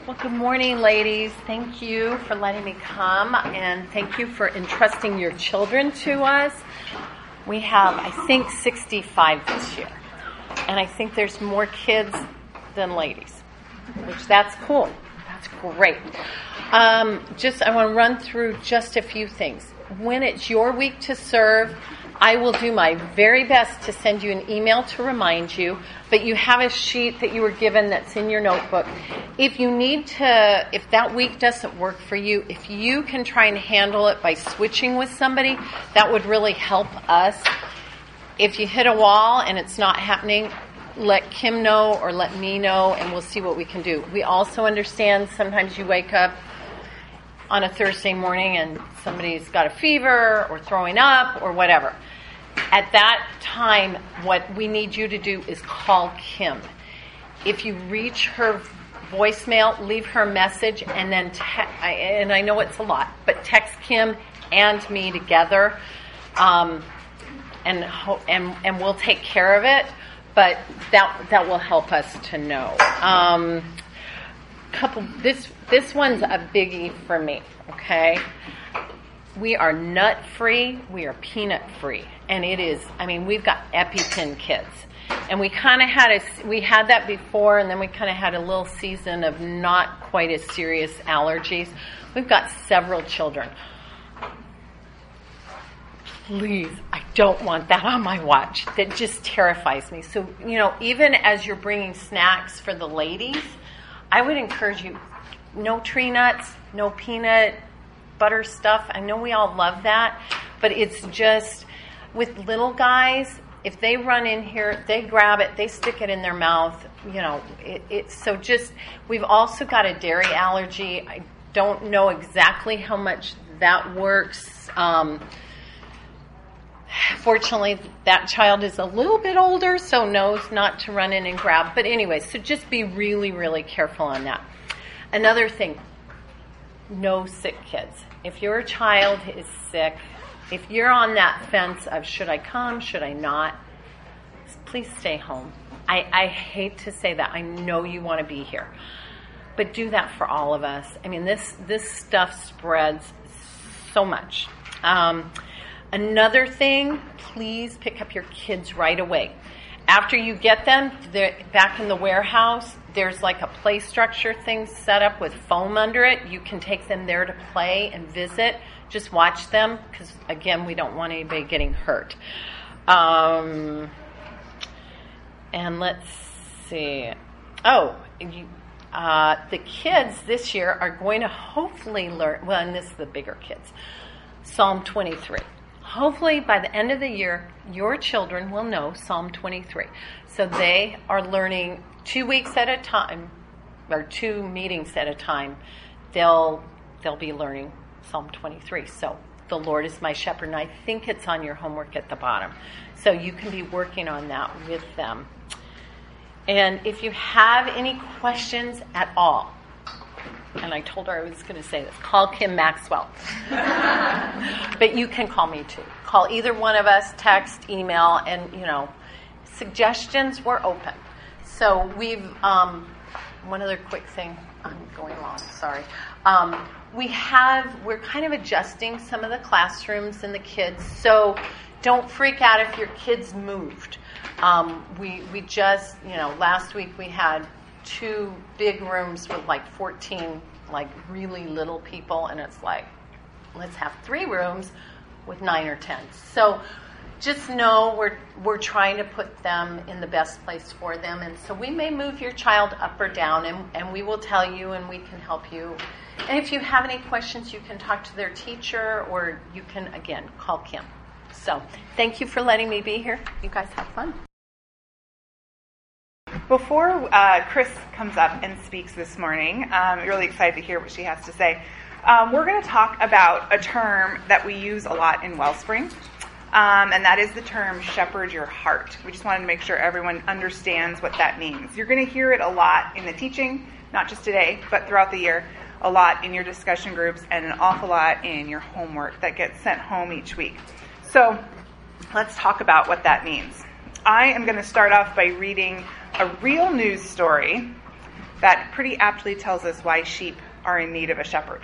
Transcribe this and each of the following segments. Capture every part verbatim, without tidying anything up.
Well, good morning, ladies. Thank you for letting me come, and thank you for entrusting your children to us. We have, I think, sixty-five this year, and I think there's more kids than ladies, which that's cool. That's great. Um, just, I want to run through just a few things. When it's your week to serve, I will do my very best to send you an email to remind you, but you have a sheet that you were given that's in your notebook. If you need to, if that week doesn't work for you, if you can try and handle it by switching with somebody, that would really help us. If you hit a wall and it's not happening, let Kim know or let me know, and we'll see what we can do. We also understand sometimes you wake up on a Thursday morning and somebody's got a fever or throwing up or whatever. At that time, what we need you to do is call Kim. If you reach her voicemail, leave her a message, and then, te- I, and I know it's a lot, but text Kim and me together, um, and, ho- and and we'll take care of it. But that that will help us to know. Um, couple this this one's a biggie for me. Okay. We are nut free, we are peanut free, and it is, I mean, we've got EpiPen kids, and we kind of had a, we had that before, and then we kind of had a little season of not quite as serious allergies. We've got several children. Please, I don't want that on my watch. That just terrifies me. So, you know, even as you're bringing snacks for the ladies, I would encourage you, no tree nuts, no peanut butter stuff. I know we all love that, but it's just with little guys, if they run in here, they grab it, they stick it in their mouth, you know, it, it's so just, we've also got a dairy allergy. I don't know exactly how much that works. Um, fortunately, that child is a little bit older, so knows not to run in and grab. But anyway, so just be really, really careful on that. Another thing, no sick kids. If your child is sick, if you're on that fence of should I come, should I not, please stay home. I, I hate to say that. I know you want to be here. But do that for all of us. I mean, this, this stuff spreads so much. Um, another thing, please pick up your kids right away. After you get them they're back in the warehouse, there's like a play structure thing set up with foam under it. You can take them there to play and visit. Just watch them because, again, we don't want anybody getting hurt. Um, and let's see. Oh, you, uh, the kids this year are going to hopefully learn, well, and this is the bigger kids, Psalm twenty-three. Hopefully, by the end of the year, your children will know Psalm twenty-three. So they are learning two weeks at a time, or two meetings at a time. They'll they'll be learning Psalm twenty-three. So the Lord is my shepherd, and I think it's on your homework at the bottom. So you can be working on that with them. And if you have any questions at all, and I told her I was going to say this, call Kim Maxwell. But you can call me too. Call either one of us, text, email, and, you know, suggestions, we're open. So we've, um, one other quick thing, I'm going long, sorry. Um, we have, we're kind of adjusting some of the classrooms and the kids, so don't freak out if your kids moved. Um, we, we just, you know, last week we had two big rooms with like fourteen like really little people, and it's like, let's have three rooms with nine or ten. So just know we're we're trying to put them in the best place for them, and so we may move your child up or down, and, and we will tell you and we can help you. And if you have any questions, you can talk to their teacher, or you can, again, call Kim. So thank you for letting me be here. You guys have fun. Before uh, Chris comes up and speaks this morning, um, I'm really excited to hear what she has to say. Um, we're going to talk about a term that we use a lot in Wellspring, um, and that is the term shepherd your heart. We just wanted to make sure everyone understands what that means. You're going to hear it a lot in the teaching, not just today, but throughout the year, a lot in your discussion groups, and an awful lot in your homework that gets sent home each week. So let's talk about what that means. I am going to start off by reading a real news story that pretty aptly tells us why sheep are in need of a shepherd.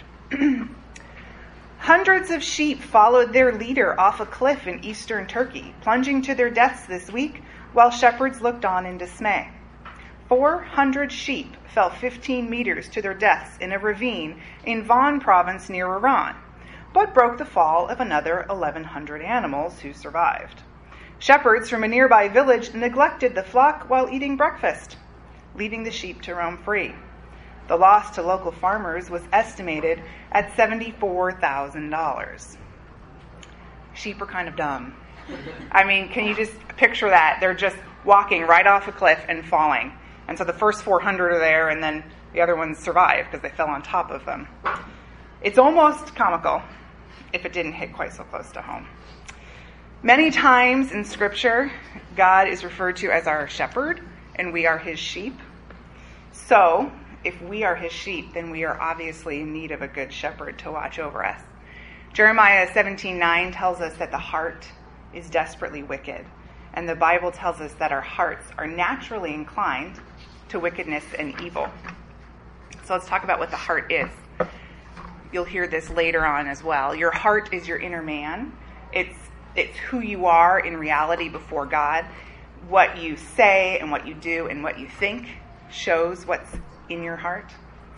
Hundreds of sheep followed their leader off a cliff in eastern Turkey, plunging to their deaths this week while shepherds looked on in dismay. four hundred sheep fell fifteen meters to their deaths in a ravine in Van province near Iran, but broke the fall of another eleven hundred animals who survived. Shepherds from a nearby village neglected the flock while eating breakfast, leaving the sheep to roam free. The loss to local farmers was estimated at seventy-four thousand dollars. Sheep are kind of dumb. I mean, can you just picture that? They're just walking right off a cliff and falling. And so the first four hundred are there, and then the other ones survive because they fell on top of them. It's almost comical if it didn't hit quite so close to home. Many times in Scripture, God is referred to as our shepherd, and we are his sheep. So, if we are his sheep, then we are obviously in need of a good shepherd to watch over us. Jeremiah seventeen nine tells us that the heart is desperately wicked. And the Bible tells us that our hearts are naturally inclined to wickedness and evil. So let's talk about what the heart is. You'll hear this later on as well. Your heart is your inner man. It's it's who you are in reality before God. What you say and what you do and what you think shows what's in your heart.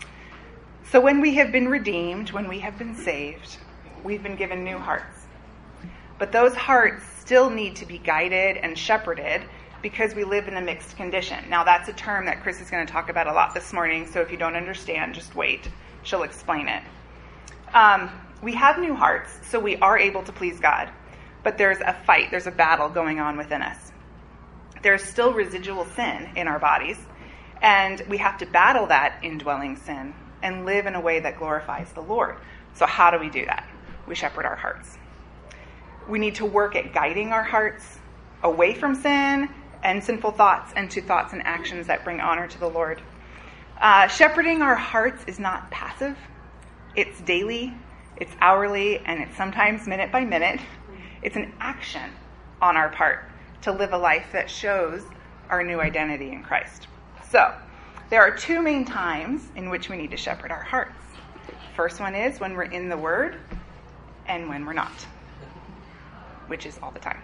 So when we have been redeemed, when we have been saved, we've been given new hearts. But those hearts still need to be guided and shepherded because we live in a mixed condition. Now, that's a term that Chris is going to talk about a lot this morning, so if you don't understand, just wait. She'll explain it. Um, we have new hearts, so we are able to please God. But there's a fight, there's a battle going on within us. There's still residual sin in our bodies, and we have to battle that indwelling sin and live in a way that glorifies the Lord. So how do we do that? We shepherd our hearts. We need to work at guiding our hearts away from sin and sinful thoughts and to thoughts and actions that bring honor to the Lord. Uh, shepherding our hearts is not passive. It's daily, it's hourly, and it's sometimes minute by minute. It's an action on our part to live a life that shows our new identity in Christ. So, there are two main times in which we need to shepherd our hearts. First one is when we're in the Word and when we're not, which is all the time.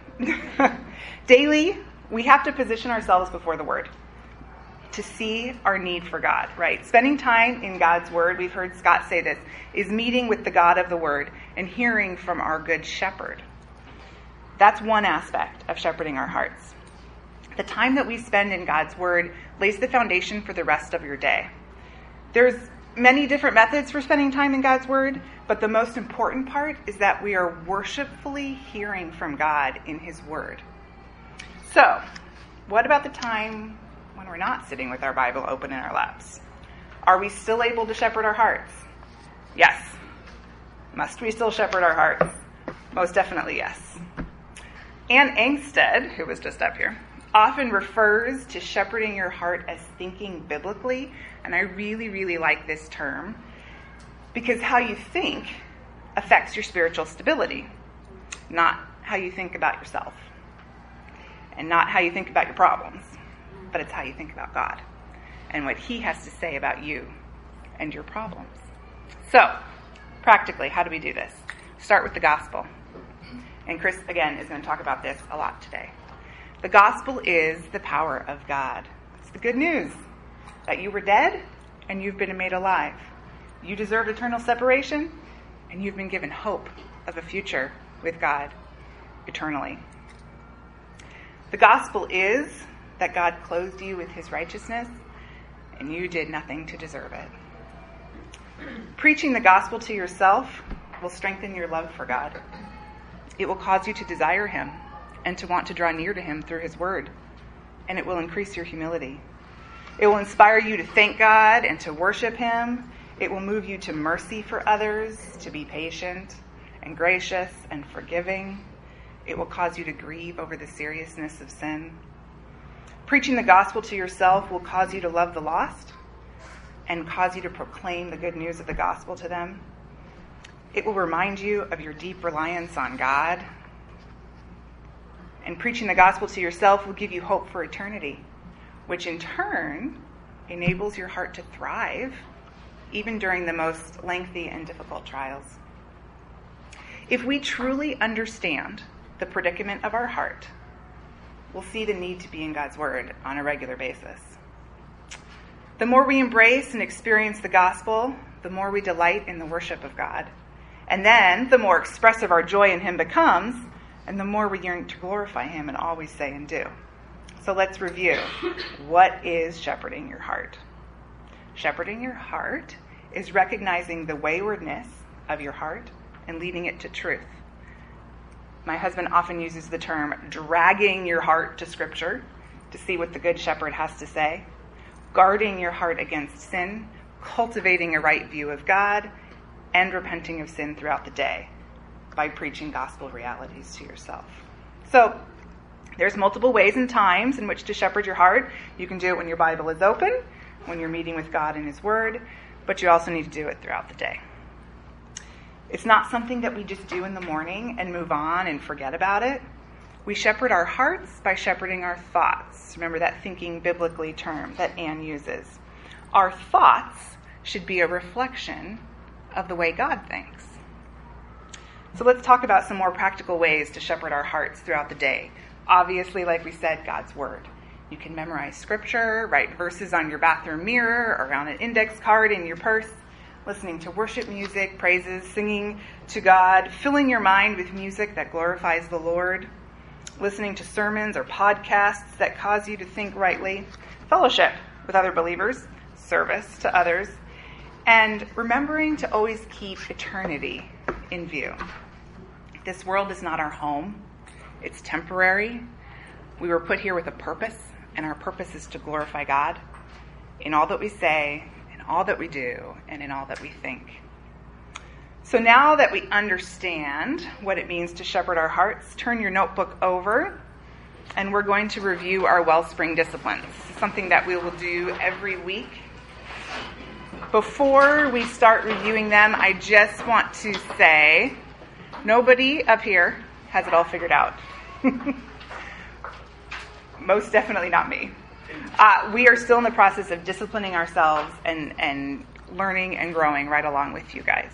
Daily, we have to position ourselves before the Word to see our need for God, right? Spending time in God's Word, we've heard Scott say this, is meeting with the God of the Word and hearing from our good shepherd. That's one aspect of shepherding our hearts. The time that we spend in God's Word lays the foundation for the rest of your day. There's many different methods for spending time in God's Word, but the most important part is that we are worshipfully hearing from God in His Word. So, what about the time when we're not sitting with our Bible open in our laps? Are we still able to shepherd our hearts? Yes. Must we still shepherd our hearts? Most definitely yes. Anne Engstead, who was just up here, often refers to shepherding your heart as thinking biblically, and I really, really like this term because how you think affects your spiritual stability, not how you think about yourself, and not how you think about your problems, but it's how you think about God and what He has to say about you and your problems. So, practically, how do we do this? Start with the gospel. And Chris, again, is going to talk about this a lot today. The gospel is the power of God. It's the good news that you were dead and you've been made alive. You deserved eternal separation and you've been given hope of a future with God eternally. The gospel is that God clothed you with His righteousness and you did nothing to deserve it. Preaching the gospel to yourself will strengthen your love for God. It will cause you to desire Him and to want to draw near to Him through His Word. And it will increase your humility. It will inspire you to thank God and to worship Him. It will move you to mercy for others, to be patient and gracious and forgiving. It will cause you to grieve over the seriousness of sin. Preaching the gospel to yourself will cause you to love the lost and cause you to proclaim the good news of the gospel to them. It will remind you of your deep reliance on God. And preaching the gospel to yourself will give you hope for eternity, which in turn enables your heart to thrive, even during the most lengthy and difficult trials. If we truly understand the predicament of our heart, we'll see the need to be in God's Word on a regular basis. The more we embrace and experience the gospel, the more we delight in the worship of God. And then, the more expressive our joy in Him becomes, and the more we yearn to glorify Him in all we say and do. So let's review. What is shepherding your heart? Shepherding your heart is recognizing the waywardness of your heart and leading it to truth. My husband often uses the term dragging your heart to Scripture to see what the Good Shepherd has to say, guarding your heart against sin, cultivating a right view of God, and repenting of sin throughout the day by preaching gospel realities to yourself. So, there's multiple ways and times in which to shepherd your heart. You can do it when your Bible is open, when you're meeting with God in His Word, but you also need to do it throughout the day. It's not something that we just do in the morning and move on and forget about it. We shepherd our hearts by shepherding our thoughts. Remember that thinking biblically term that Anne uses. Our thoughts should be a reflection of the way God thinks. So let's talk about some more practical ways to shepherd our hearts throughout the day. Obviously, like we said, God's Word. You can memorize Scripture, write verses on your bathroom mirror or on an index card in your purse, listening to worship music, praises, singing to God, filling your mind with music that glorifies the Lord, listening to sermons or podcasts that cause you to think rightly, fellowship with other believers, service to others, and remembering to always keep eternity in view. This world is not our home. It's temporary. We were put here with a purpose, and our purpose is to glorify God in all that we say, in all that we do, and in all that we think. So now that we understand what it means to shepherd our hearts, turn your notebook over, and we're going to review our Wellspring disciplines. This is something that we will do every week. Before we start reviewing them, I just want to say, nobody up here has it all figured out. Most definitely not me. Uh, we are still in the process of disciplining ourselves and, and learning and growing right along with you guys.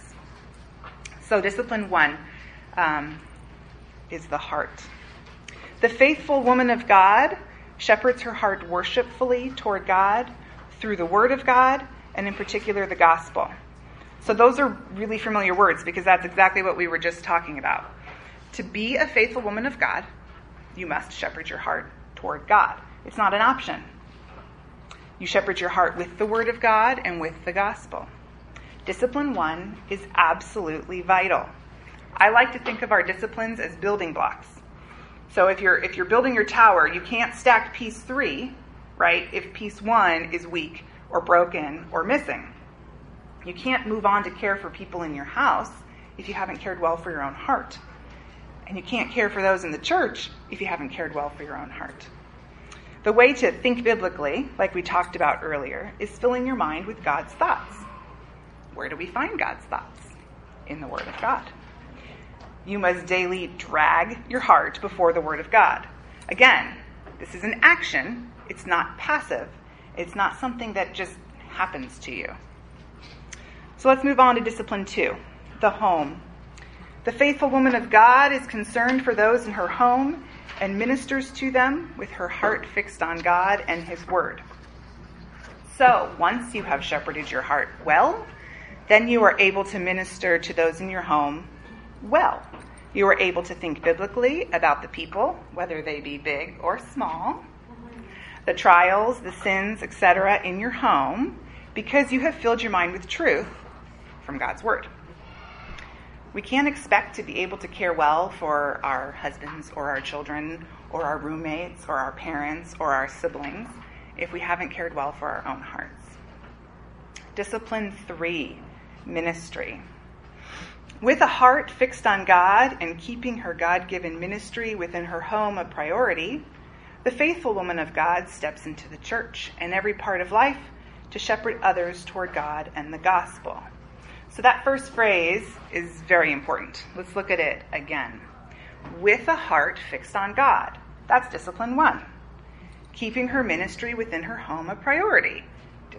So discipline one um, is the heart. The faithful woman of God shepherds her heart worshipfully toward God through the Word of God, and in particular the gospel. So those are really familiar words because that's exactly what we were just talking about. To be a faithful woman of God, you must shepherd your heart toward God. It's not an option. You shepherd your heart with the Word of God and with the gospel. Discipline one is absolutely vital. I like to think of our disciplines as building blocks. So if you're if you're building your tower, you can't stack piece three, right, if piece one is weak or broken or missing. You can't move on to care for people in your house if you haven't cared well for your own heart. And you can't care for those in the church if you haven't cared well for your own heart. The way to think biblically, like we talked about earlier, is filling your mind with God's thoughts. Where do we find God's thoughts? In the Word of God. You must daily drag your heart before the Word of God. Again, this is an action. It's not passive. It's not something that just happens to you. So let's move on to discipline two, the home. The faithful woman of God is concerned for those in her home and ministers to them with her heart fixed on God and His Word. So, once you have shepherded your heart well, then you are able to minister to those in your home well. You are able to think biblically about the people, whether they be big or small, the trials, the sins, et cetera in your home, because you have filled your mind with truth from God's Word. We can't expect to be able to care well for our husbands or our children or our roommates or our parents or our siblings if we haven't cared well for our own hearts. Discipline three, ministry. With a heart fixed on God and keeping her God-given ministry within her home a priority, the faithful woman of God steps into the church and every part of life to shepherd others toward God and the gospel. So that first phrase is very important. Let's look at it again. With a heart fixed on God. That's discipline one. Keeping her ministry within her home a priority.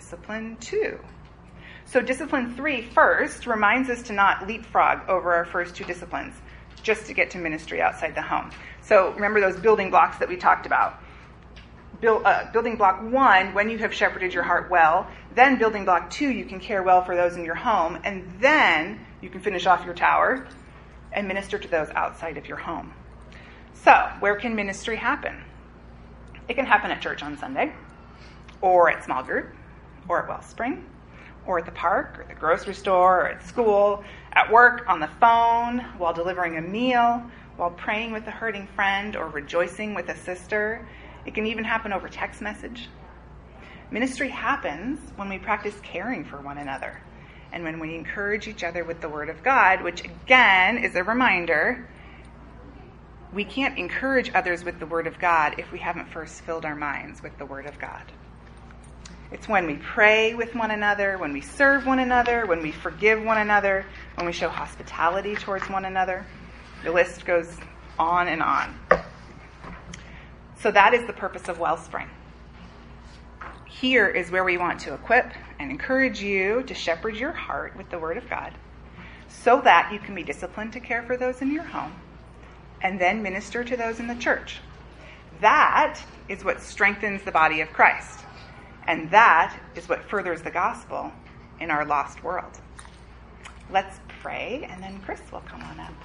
discipline two. So discipline three first reminds us to not leapfrog over our first two disciplines just to get to ministry outside the home. So remember those building blocks that we talked about. Build, uh, building block one, when you have shepherded your heart well. Then building block two, you can care well for those in your home. And then you can finish off your tower and minister to those outside of your home. So where can ministry happen? It can happen at church on Sunday, or at small group, or at Wellspring, or at the park, or the grocery store, or at school, at work, on the phone, while delivering a meal, while praying with a hurting friend, or rejoicing with a sister. It can even happen over text message. Ministry happens when we practice caring for one another, and when we encourage each other with the Word of God, which again is a reminder, we can't encourage others with the Word of God if we haven't first filled our minds with the Word of God. It's when we pray with one another, when we serve one another, when we forgive one another, when we show hospitality towards one another. The list goes on and on. So that is the purpose of Wellspring. Here is where we want to equip and encourage you to shepherd your heart with the Word of God so that you can be disciplined to care for those in your home and then minister to those in the church. That is what strengthens the body of Christ. And that is what furthers the gospel in our lost world. Let's pray, and then Chris will come on up.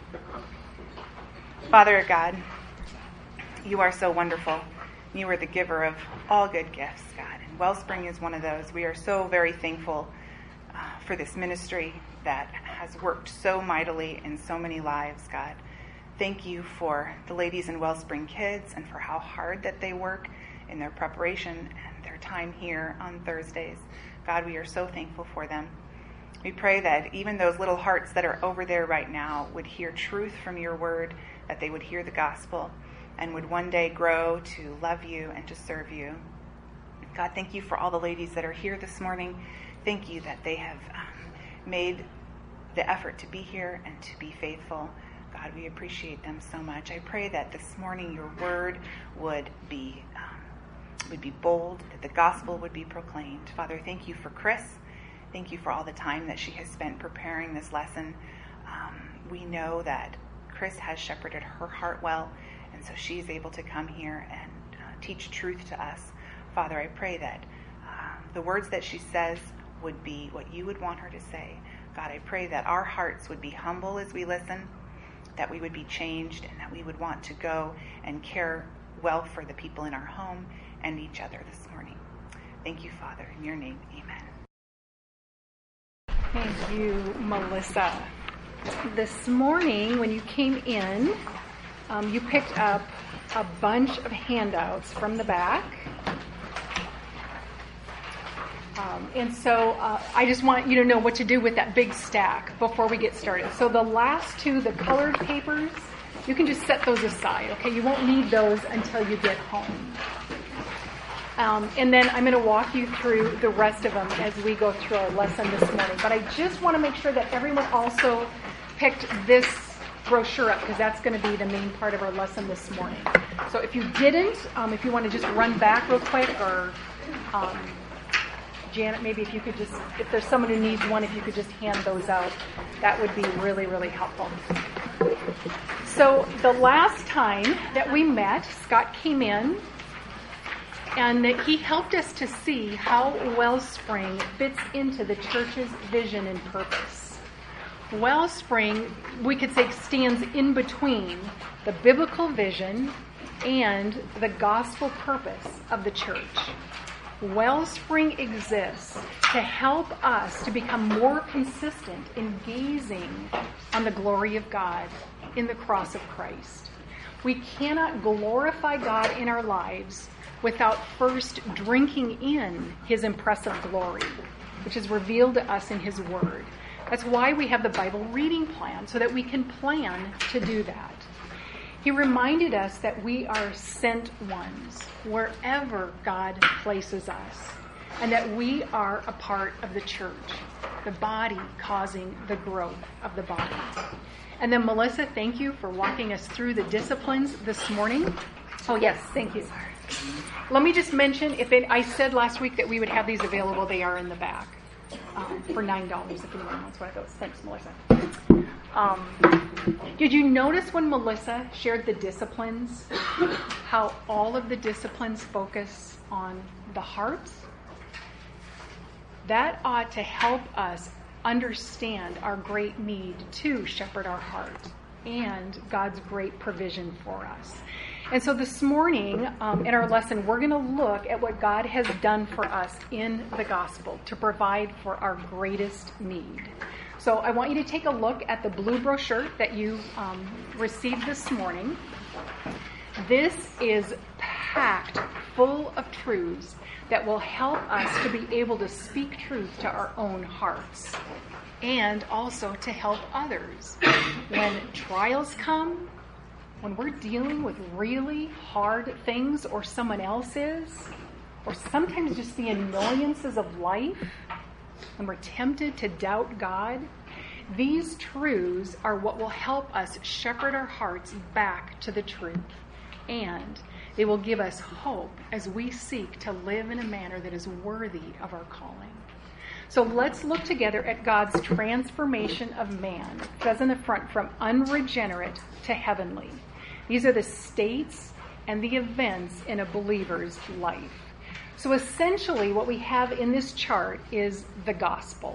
Father God, you are so wonderful. You are the giver of all good gifts, God. And Wellspring is one of those. We are so very thankful uh, for this ministry that has worked so mightily in so many lives, God. Thank you for the ladies in Wellspring Kids and for how hard that they work in their preparation and their time here on Thursdays. God, we are so thankful for them. We pray that even those little hearts that are over there right now would hear truth from your word, that they would hear the gospel, and would one day grow to love you and to serve you. God, thank you for all the ladies that are here this morning. Thank you that they have um, made the effort to be here and to be faithful. God, we appreciate them so much. I pray that this morning your word would be um, would be bold, that the gospel would be proclaimed. Father, thank you for Chris. Thank you for all the time that she has spent preparing this lesson. Um, we know that Chris has shepherded her heart well, and so she's able to come here and uh, teach truth to us. Father, I pray that uh, the words that she says would be what you would want her to say. God, I pray that our hearts would be humble as we listen, that we would be changed, and that we would want to go and care well for the people in our home and each other this morning. Thank you, Father. In your name, amen. Thank you, Melissa. This morning, when you came in, um, you picked up a bunch of handouts from the back. Um, and so uh, I just want you to know what to do with that big stack before we get started. So the last two, the colored papers, you can just set those aside, okay? You won't need those until you get home. Um, and then I'm going to walk you through the rest of them as we go through our lesson this morning. But I just want to make sure that everyone also picked this brochure up, because that's going to be the main part of our lesson this morning. So if you didn't, um, if you want to just run back real quick, or um, Janet, maybe if you could just, if there's someone who needs one, if you could just hand those out, that would be really, really helpful. So the last time that we met, Scott came in, and he helped us to see how Wellspring fits into the church's vision and purpose. Wellspring, we could say, stands in between the biblical vision and the gospel purpose of the church. Wellspring exists to help us to become more consistent in gazing on the glory of God in the cross of Christ. We cannot glorify God in our lives without first drinking in his impressive glory, which is revealed to us in his word. That's why we have the Bible reading plan, so that we can plan to do that. He reminded us that we are sent ones wherever God places us, and that we are a part of the church, the body causing the growth of the body. And then Melissa, thank you for walking us through the disciplines this morning. Oh yes, thank you. Let me just mention, if it, I said last week that we would have these available. They are in the back um, for nine dollars if anyone wants one of those. Thanks, Melissa. Um, did you notice when Melissa shared the disciplines, how all of the disciplines focus on the heart? That ought to help us understand our great need to shepherd our heart and God's great provision for us. And so this morning, um, in our lesson, we're going to look at what God has done for us in the gospel to provide for our greatest need. So I want you to take a look at the blue brochure that you um, received this morning. This is packed full of truths that will help us to be able to speak truth to our own hearts and also to help others. When trials come, when we're dealing with really hard things, or someone else is, or sometimes just the annoyances of life, when we're tempted to doubt God, these truths are what will help us shepherd our hearts back to the truth. And they will give us hope as we seek to live in a manner that is worthy of our calling. So let's look together at God's transformation of man. It says in the front, from unregenerate to heavenly. These are the states and the events in a believer's life. So essentially what we have in this chart is the gospel.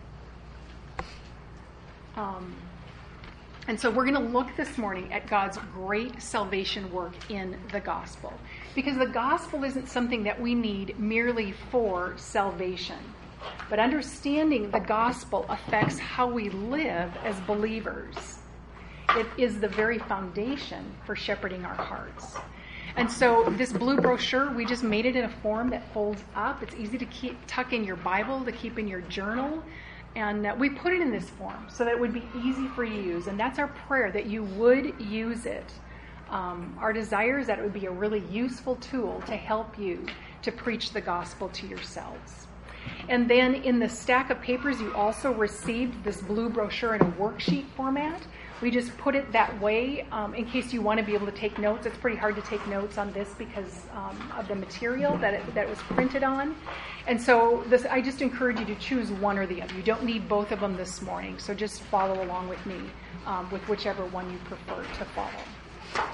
Um, and so we're going to look this morning at God's great salvation work in the gospel. Because the gospel isn't something that we need merely for salvation. But understanding the gospel affects how we live as believers. It is the very foundation for shepherding our hearts. And so this blue brochure, we just made it in a form that folds up. It's easy to keep tuck in your Bible, to keep in your journal. And uh, we put it in this form so that it would be easy for you to use. And that's our prayer, that you would use it. Um, our desire is that it would be a really useful tool to help you to preach the gospel to yourselves. And then in the stack of papers, you also received this blue brochure in a worksheet format. We just put it that way um, in case you want to be able to take notes. It's pretty hard to take notes on this because um, of the material that it, that it was printed on. And so this, I just encourage you to choose one or the other. You don't need both of them this morning, so just follow along with me um, with whichever one you prefer to follow.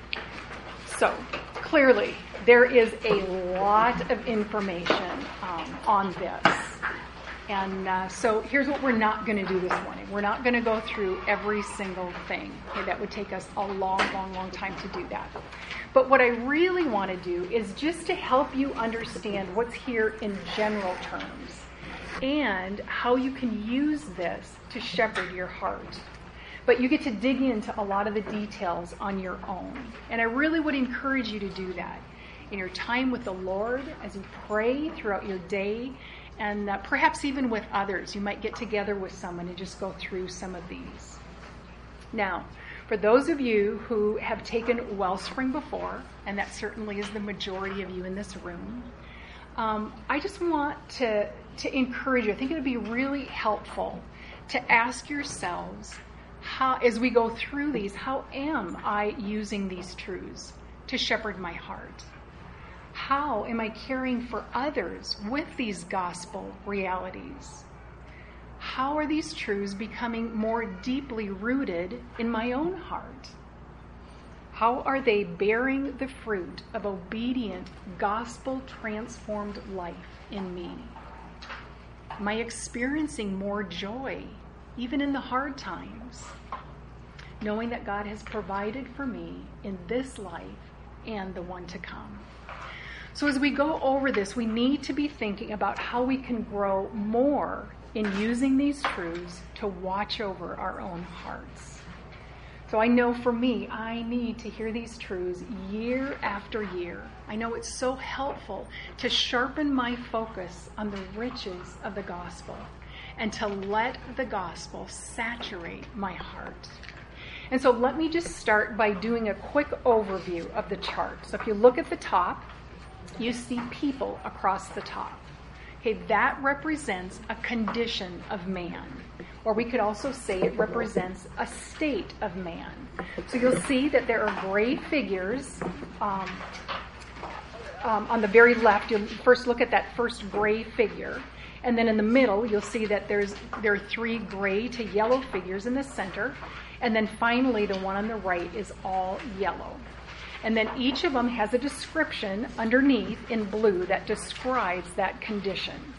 So clearly, there is a lot of information um, on this. And uh, so here's what we're not going to do this morning. We're not going to go through every single thing. Okay, that would take us a long, long, long time to do that. But what I really want to do is just to help you understand what's here in general terms and how you can use this to shepherd your heart. But you get to dig into a lot of the details on your own. And I really would encourage you to do that in your time with the Lord, as you pray throughout your day, and uh, perhaps even with others. You might get together with someone and just go through some of these. Now, for those of you who have taken Wellspring before, and that certainly is the majority of you in this room, um, I just want to, to encourage you. I think it would be really helpful to ask yourselves, how, as we go through these, how am I using these truths to shepherd my heart? How am I caring for others with these gospel realities? How are these truths becoming more deeply rooted in my own heart? How are they bearing the fruit of obedient, gospel-transformed life in me? Am I experiencing more joy, even in the hard times, knowing that God has provided for me in this life and the one to come? So as we go over this, we need to be thinking about how we can grow more in using these truths to watch over our own hearts. So I know for me, I need to hear these truths year after year. I know it's so helpful to sharpen my focus on the riches of the gospel and to let the gospel saturate my heart. And so let me just start by doing a quick overview of the chart. So if you look at the top, you see people across the top. Okay, that represents a condition of man. Or we could also say it represents a state of man. So you'll see that there are gray figures um, um, on the very left, you'll first look at that first gray figure. And then in the middle, you'll see that there's there are three gray to yellow figures in the center. And then finally, the one on the right is all yellow. And then each of them has a description underneath in blue that describes that condition.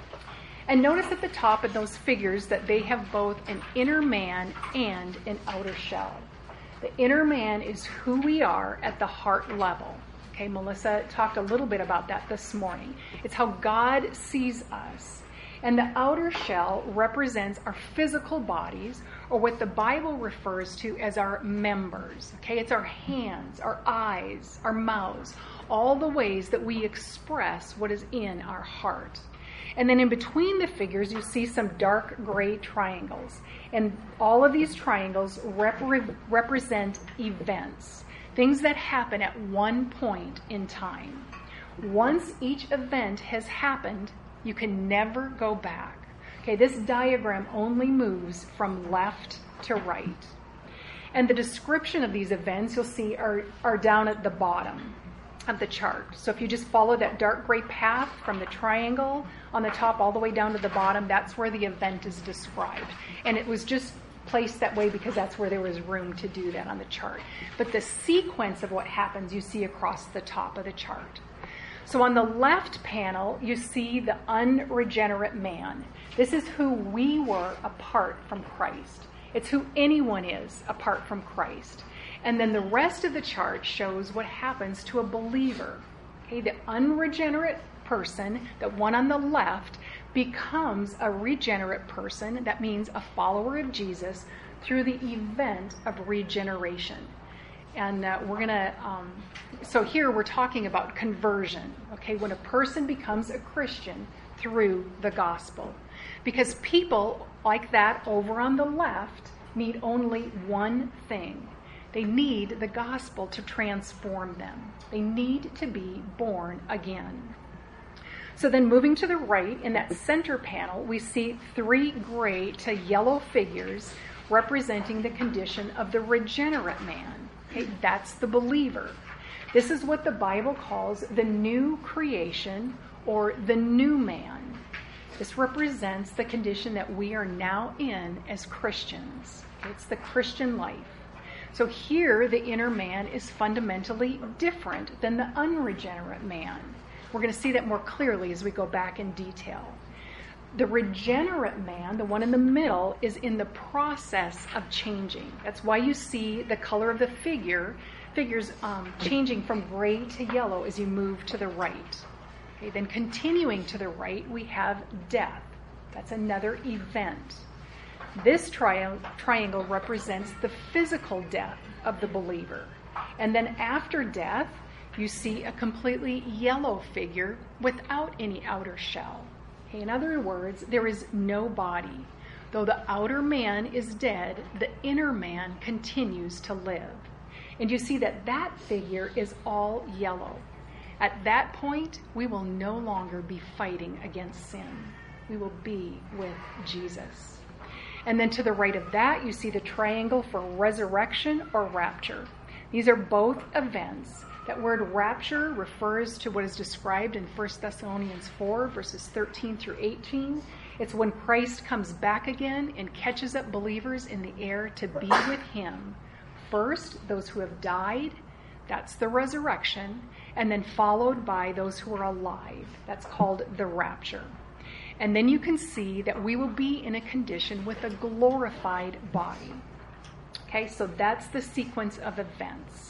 And notice at the top of those figures that they have both an inner man and an outer shell. The inner man is who we are at the heart level. Okay, Melissa talked a little bit about that this morning. It's how God sees us. And the outer shell represents our physical bodies, or what the Bible refers to as our members. Okay, it's our hands, our eyes, our mouths, all the ways that we express what is in our heart. And then in between the figures, you see some dark gray triangles. And all of these triangles repre- represent events, things that happen at one point in time. Once each event has happened, you can never go back. Okay, this diagram only moves from left to right. And the description of these events, you'll see, are, are down at the bottom of the chart. So if you just follow that dark gray path from the triangle on the top all the way down to the bottom, that's where the event is described. And it was just placed that way because that's where there was room to do that on the chart. But the sequence of what happens you see across the top of the chart. So on the left panel, you see the unregenerate man. This is who we were apart from Christ. It's who anyone is apart from Christ. And then the rest of the chart shows what happens to a believer. Okay, the unregenerate person, the one on the left, becomes a regenerate person. That means a follower of Jesus through the event of regeneration. And uh, we're going to, um, so here we're talking about conversion, okay, when a person becomes a Christian through the gospel. Because people like that over on the left need only one thing. They need the gospel to transform them. They need to be born again. So then moving to the right, in that center panel, we see three gray to yellow figures representing the condition of the regenerate man. Okay, that's the believer. This is what the Bible calls the new creation or the new man. This represents the condition that we are now in as Christians. It's the Christian life. So here, the inner man is fundamentally different than the unregenerate man. We're going to see that more clearly as we go back in detail. The regenerate man, the one in the middle, is in the process of changing. That's why you see the color of the figure, figures um, changing from gray to yellow as you move to the right. Okay, then continuing to the right, we have death. That's another event. This tri- triangle represents the physical death of the believer. And then after death, you see a completely yellow figure without any outer shell. Okay, in other words, there is no body. Though the outer man is dead, the inner man continues to live. And you see that that figure is all yellow. At that point, we will no longer be fighting against sin. We will be with Jesus. And then to the right of that, you see the triangle for resurrection or rapture. These are both events. That word rapture refers to what is described in First Thessalonians four, verses thirteen through eighteen. It's when Christ comes back again and catches up believers in the air to be with him. First, those who have died, that's the resurrection, and then followed by those who are alive. That's called the rapture. And then you can see that we will be in a condition with a glorified body. Okay, so that's the sequence of events.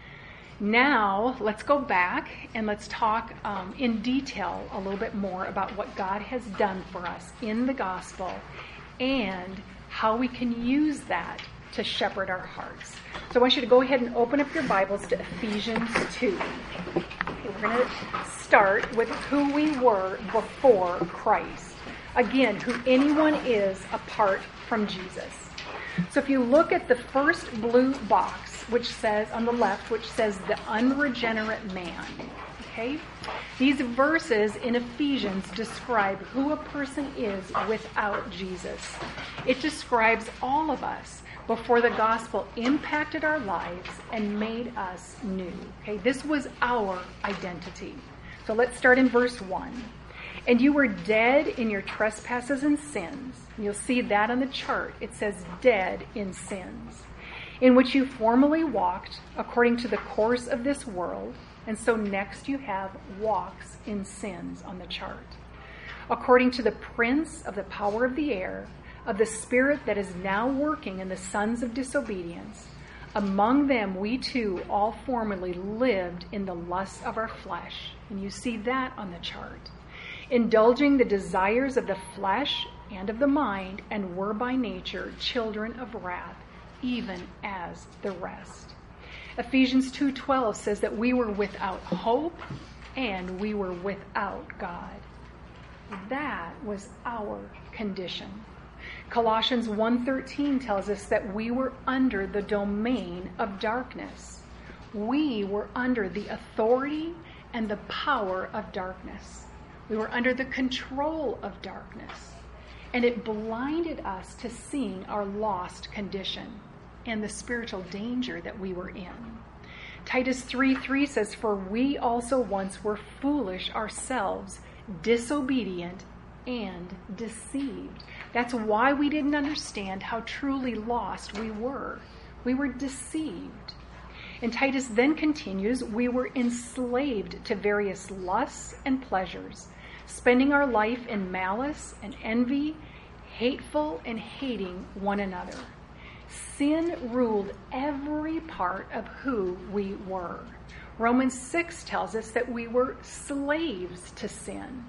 Now, let's go back and let's talk um, in detail a little bit more about what God has done for us in the gospel and how we can use that to shepherd our hearts. So I want you to go ahead and open up your Bibles to Ephesians two. Okay, we're going to start with who we were before Christ. Again, who anyone is apart from Jesus. So if you look at the first blue box, which says on the left, which says the unregenerate man. okay? These verses in Ephesians describe who a person is without Jesus. It describes all of us before the gospel impacted our lives and made us new, okay? This was our identity. So let's start in verse one. And you were dead in your trespasses and sins. You'll see that on the chart. It says dead in sins, in which you formerly walked according to the course of this world. And so next you have walks in sins on the chart. According to the prince of the power of the air, of the spirit that is now working in the sons of disobedience. Among them we too all formerly lived in the lusts of our flesh. And you see that on the chart. Indulging the desires of the flesh and of the mind, and were by nature children of wrath, even as the rest. Ephesians two twelve says that we were without hope and we were without God. That was our condition. Colossians one thirteen tells us that we were under the domain of darkness. We were under the authority and the power of darkness. We were under the control of darkness. And it blinded us to seeing our lost condition and the spiritual danger that we were in. Titus three three says, for we also once were foolish ourselves, disobedient and deceived. That's why we didn't understand how truly lost we were. We were deceived. And Titus then continues, we were enslaved to various lusts and pleasures, spending our life in malice and envy, hateful and hating one another. Sin ruled every part of who we were. Romans six tells us that we were slaves to sin.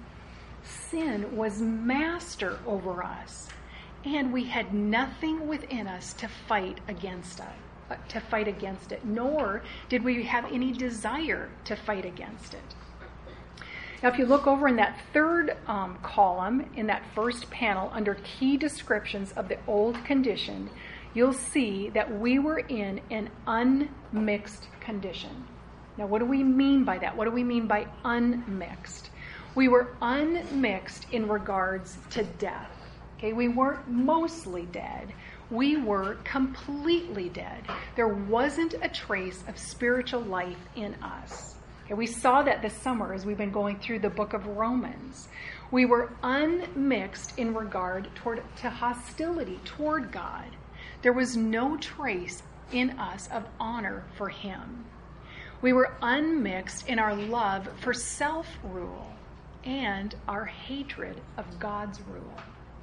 Sin was master over us, and we had nothing within us to fight against it, uh, to fight against it, nor did we have any desire to fight against it. Now, if you look over in that third um, column, in that first panel, under key descriptions of the old condition, you'll see that we were in an unmixed condition. Now, what do we mean by that? What do we mean by unmixed? We were unmixed in regards to death. Okay, we weren't mostly dead. We were completely dead. There wasn't a trace of spiritual life in us. Okay, we saw that this summer as we've been going through the book of Romans. We were unmixed in regard toward to hostility toward God. There was no trace in us of honor for him. We were unmixed in our love for self-rule and our hatred of God's rule.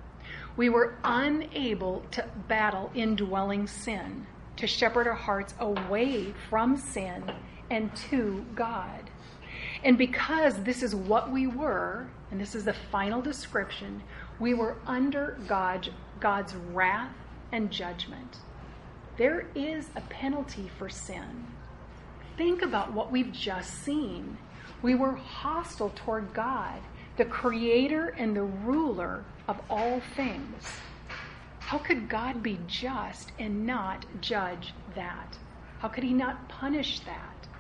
We were unable to battle indwelling sin, to shepherd our hearts away from sin and to God. And because this is what we were, and this is the final description, we were under God, God's wrath and judgment. There is a penalty for sin. Think about what we've just seen. We were hostile toward God, the creator and the ruler of all things. How could God be just and not judge that? How could he not punish that?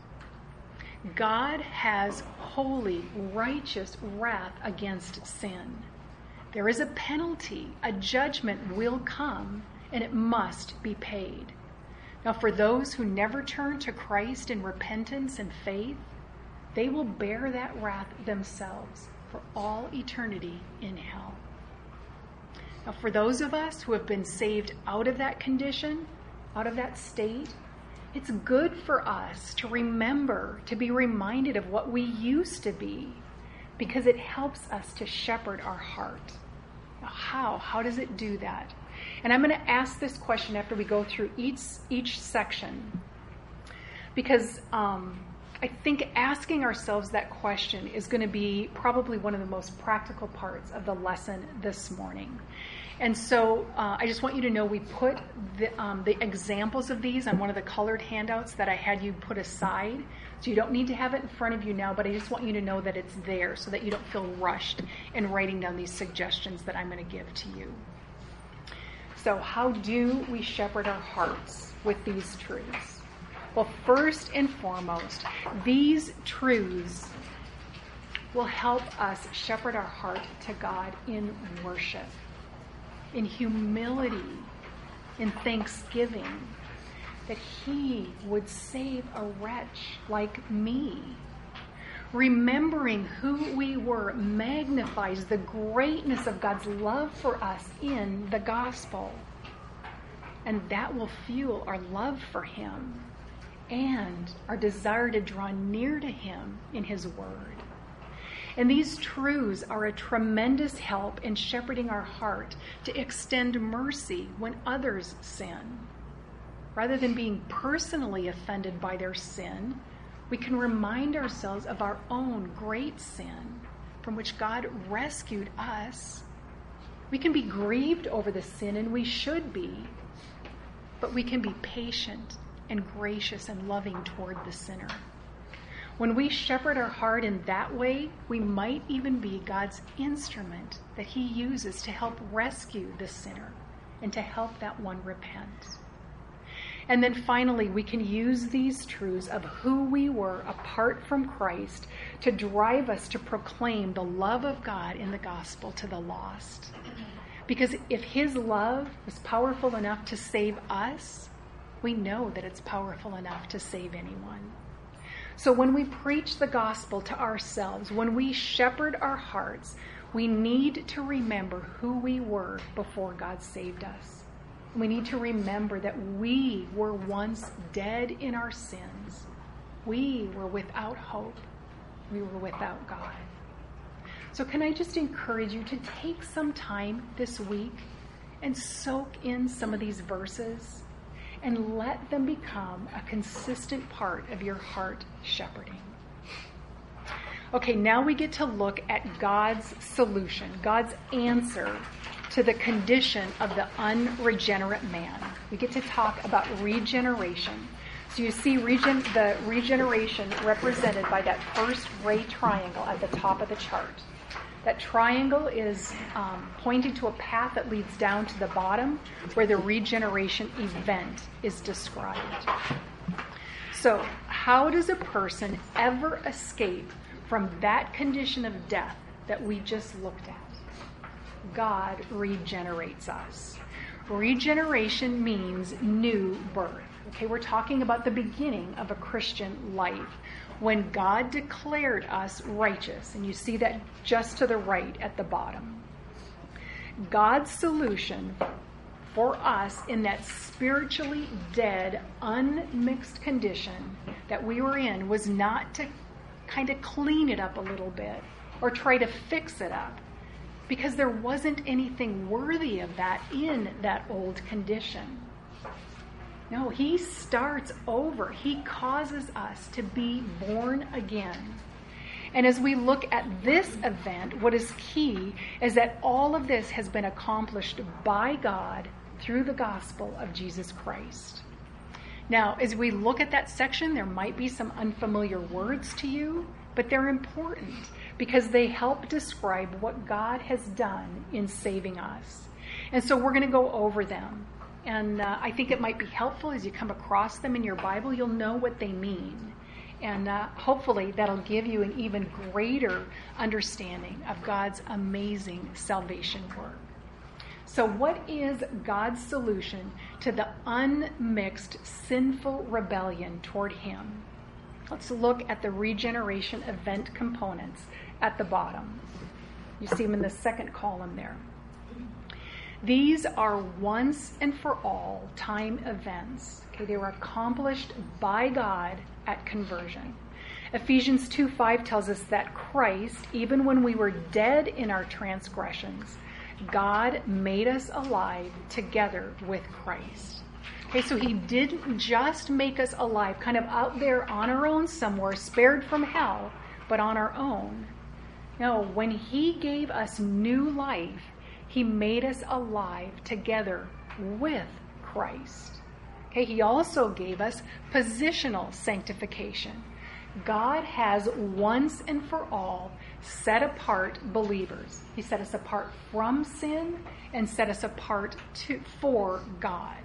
God has holy, righteous wrath against sin. There is a penalty. A judgment will come, and it must be paid. Now, for those who never turn to Christ in repentance and faith, they will bear that wrath themselves for all eternity in hell. Now, for those of us who have been saved out of that condition, out of that state, it's good for us to remember, to be reminded of what we used to be, because it helps us to shepherd our heart. Now, how? How does it do that? And I'm going to ask this question after we go through each each section, because um, I think asking ourselves that question is going to be probably one of the most practical parts of the lesson this morning. And so uh, I just want you to know we put the, um, the examples of these on one of the colored handouts that I had you put aside. So you don't need to have it in front of you now, but I just want you to know that it's there so that you don't feel rushed in writing down these suggestions that I'm going to give to you. So how do we shepherd our hearts with these truths? Well, first and foremost, these truths will help us shepherd our heart to God in worship, in humility, in thanksgiving, that He would save a wretch like me. Remembering who we were magnifies the greatness of God's love for us in the gospel. And that will fuel our love for Him and our desire to draw near to Him in His Word. And these truths are a tremendous help in shepherding our heart to extend mercy when others sin. Rather than being personally offended by their sin, we can remind ourselves of our own great sin from which God rescued us. We can be grieved over the sin, and we should be, but we can be patient and gracious and loving toward the sinner. When we shepherd our heart in that way, we might even be God's instrument that He uses to help rescue the sinner and to help that one repent. And then finally, we can use these truths of who we were apart from Christ to drive us to proclaim the love of God in the gospel to the lost. Because if His love was powerful enough to save us, we know that it's powerful enough to save anyone. So when we preach the gospel to ourselves, when we shepherd our hearts, we need to remember who we were before God saved us. We need to remember that we were once dead in our sins. We were without hope. We were without God. So can I just encourage you to take some time this week and soak in some of these verses and let them become a consistent part of your heart shepherding. Okay, now we get to look at God's solution, God's answer to the condition of the unregenerate man. We get to talk about regeneration. So you see regen- the regeneration represented by that first ray triangle at the top of the chart. That triangle is um, pointing to a path that leads down to the bottom where the regeneration event is described. So how does a person ever escape from that condition of death that we just looked at? God regenerates us. Regeneration means new birth. Okay, we're talking about the beginning of a Christian life, when God declared us righteous. And you see that just to the right at the bottom. God's solution for us in that spiritually dead, unmixed condition that we were in was not to kind of clean it up a little bit or try to fix it up, because there wasn't anything worthy of that in that old condition. No, He starts over. He causes us to be born again. And as we look at this event, what is key is that all of this has been accomplished by God through the gospel of Jesus Christ. Now, as we look at that section, there might be some unfamiliar words to you, but they're important because they help describe what God has done in saving us. And so we're going to go over them. And uh, I think it might be helpful as you come across them in your Bible, you'll know what they mean. And uh, hopefully that'll give you an even greater understanding of God's amazing salvation work. So what is God's solution to the unmixed sinful rebellion toward Him? Let's look at the regeneration event components at the bottom. You see them in the second column there. These are once and for all time events. Okay, they were accomplished by God at conversion. Ephesians two five tells us that Christ, even when we were dead in our transgressions, God made us alive together with Christ. Okay, so He didn't just make us alive, kind of out there on our own somewhere, spared from hell, but on our own. No, when He gave us new life, He made us alive together with Christ. Okay, He also gave us positional sanctification. God has once and for all set apart believers. He set us apart from sin and set us apart to, for God.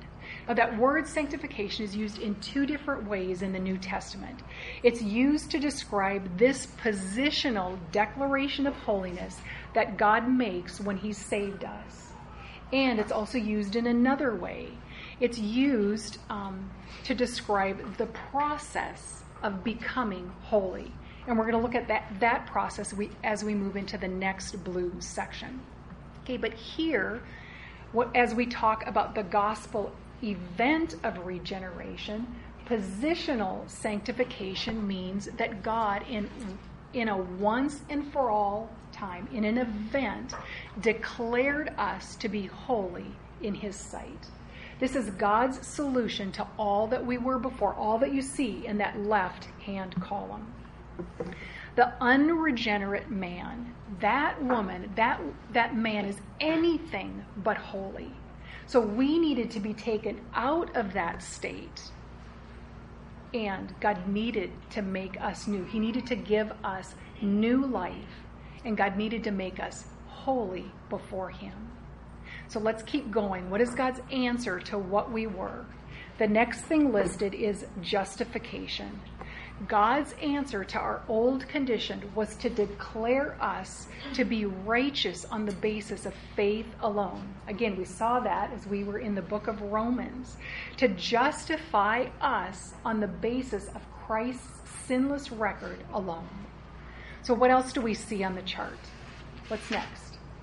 Now, that word sanctification is used in two different ways in the New Testament. It's used to describe this positional declaration of holiness that God makes when he saved us. And it's also used in another way. It's used um, to describe the process of becoming holy. And we're going to look at that, that process we, as we move into the next blue section. Okay, but here, what, as we talk about the gospel event of regeneration, positional sanctification means that God, in, in a once and for all time, in an event, declared us to be holy in his sight. This is God's solution to all that we were before, all that you see in that left-hand column. The unregenerate man, that woman, that, that man is anything but holy. So we needed to be taken out of that state. And God needed to make us new. He needed to give us new life. And God needed to make us holy before him. So let's keep going. What is God's answer to what we were? The next thing listed is justification. God's answer to our old condition was to declare us to be righteous on the basis of faith alone. Again, we saw that as we were in the book of Romans. To justify us on the basis of Christ's sinless record alone. So what else do we see on the chart? What's next?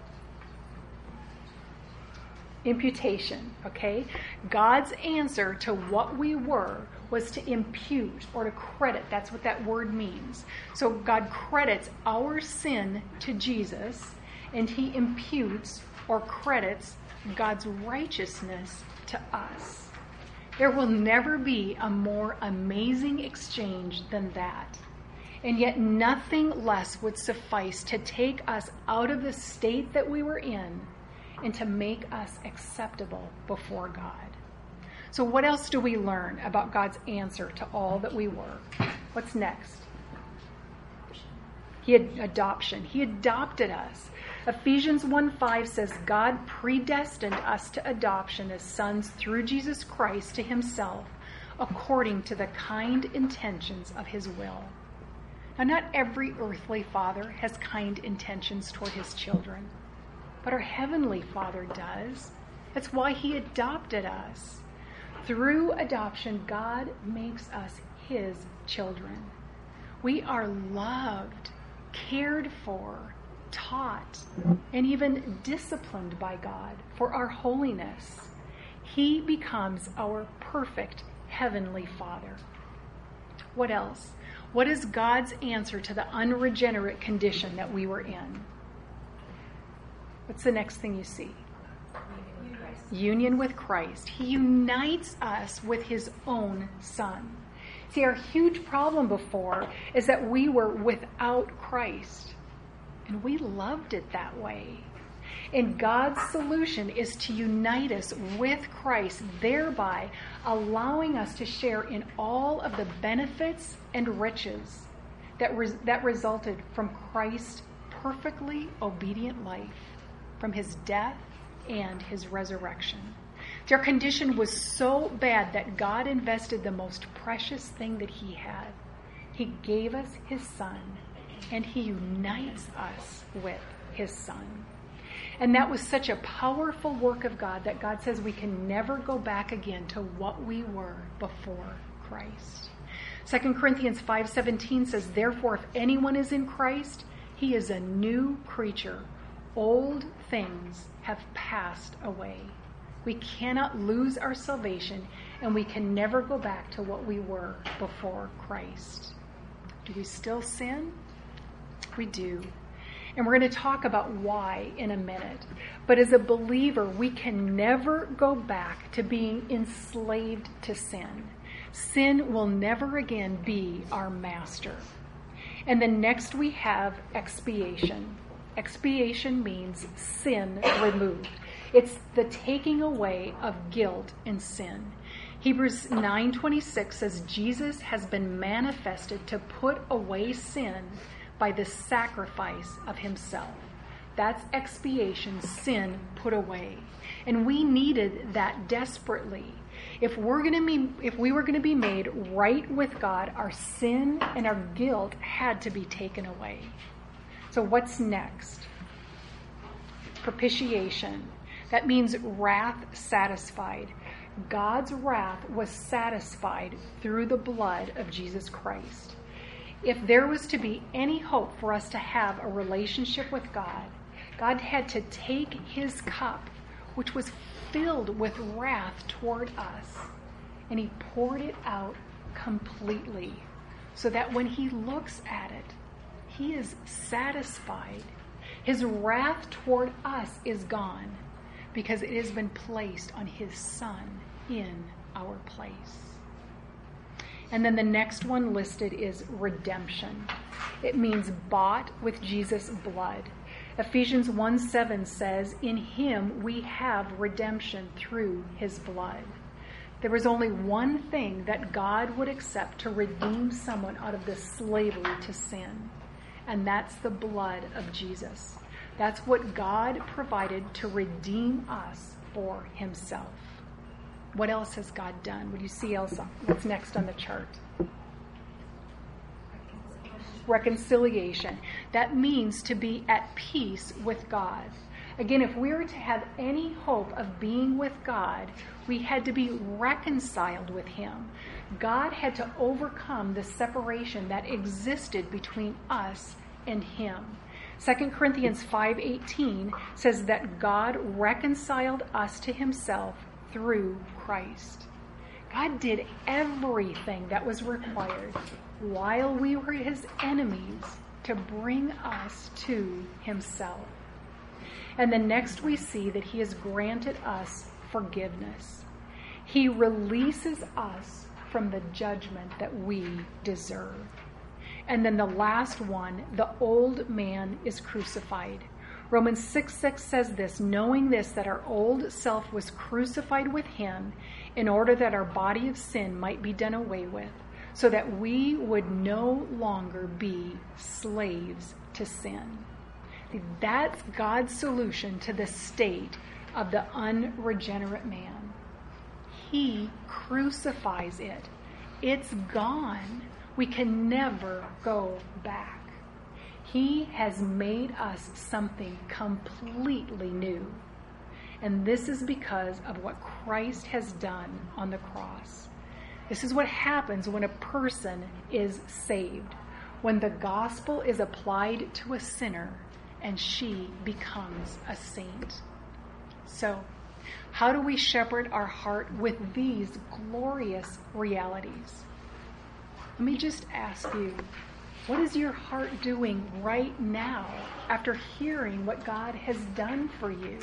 Imputation, okay? God's answer to what we were was to impute or to credit. That's what that word means. So God credits our sin to Jesus, and he imputes or credits God's righteousness to us. There will never be a more amazing exchange than that. And yet nothing less would suffice to take us out of the state that we were in and to make us acceptable before God. So what else do we learn about God's answer to all that we were? What's next? He had adoption. He adopted us. Ephesians one five says, God predestined us to adoption as sons through Jesus Christ to himself, according to the kind intentions of his will. Now, not every earthly father has kind intentions toward his children, but our heavenly Father does. That's why he adopted us. Through adoption, God makes us his children. We are loved, cared for, taught, and even disciplined by God for our holiness. He becomes our perfect heavenly Father. What else? What is God's answer to the unregenerate condition that we were in? What's the next thing you see? Union with Christ. He unites us with his own Son. See, our huge problem before is that we were without Christ. And we loved it that way. And God's solution is to unite us with Christ, thereby allowing us to share in all of the benefits and riches that, res- that resulted from Christ's perfectly obedient life, from his death and his resurrection. Their condition was so bad that God invested the most precious thing that he had. He gave us his Son, and he unites us with his Son. And that was such a powerful work of God that God says we can never go back again to what we were before Christ. Second Corinthians five seventeen says, therefore, if anyone is in Christ, he is a new creature. Old things have passed away. We cannot lose our salvation, and we can never go back to what we were before Christ. Do we still sin? We do. And we're going to talk about why in a minute. But as a believer, we can never go back to being enslaved to sin. Sin will never again be our master. And then next we have expiation. Expiation means sin removed. It's the taking away of guilt and sin. Hebrews nine twenty-six says Jesus has been manifested to put away sin by the sacrifice of himself. That's expiation, sin put away. And we needed that desperately. If we're going to be, if we were going to be made right with God, our sin and our guilt had to be taken away. So what's next? Propitiation. That means wrath satisfied. God's wrath was satisfied through the blood of Jesus Christ. If there was to be any hope for us to have a relationship with God, God had to take his cup, which was filled with wrath toward us, and he poured it out completely, so that when he looks at it, he is satisfied. His wrath toward us is gone, because it has been placed on his Son in our place. And then the next one listed is redemption. It means bought with Jesus' blood. Ephesians one seven says, in him we have redemption through his blood. There was only one thing that God would accept to redeem someone out of the slavery to sin, and that's the blood of Jesus. That's what God provided to redeem us for himself. What else has God done? What do you see else? What's next on the chart? Reconciliation. That means to be at peace with God. Again, if we were to have any hope of being with God, we had to be reconciled with him. God had to overcome the separation that existed between us and him. Second Corinthians five eighteen says that God reconciled us to himself through Christ. God did everything that was required while we were his enemies to bring us to himself. And then next we see that he has granted us forgiveness. He releases us from the judgment that we deserve. And then the last one, the old man is crucified. Romans six six says this, knowing this, that our old self was crucified with him in order that our body of sin might be done away with, so that we would no longer be slaves to sin. That's God's solution to the state of the unregenerate man. He crucifies it. It's gone. We can never go back. He has made us something completely new. And this is because of what Christ has done on the cross. This is what happens when a person is saved, when the gospel is applied to a sinner and she becomes a saint. So, how do we shepherd our heart with these glorious realities? Let me just ask you, what is your heart doing right now after hearing what God has done for you?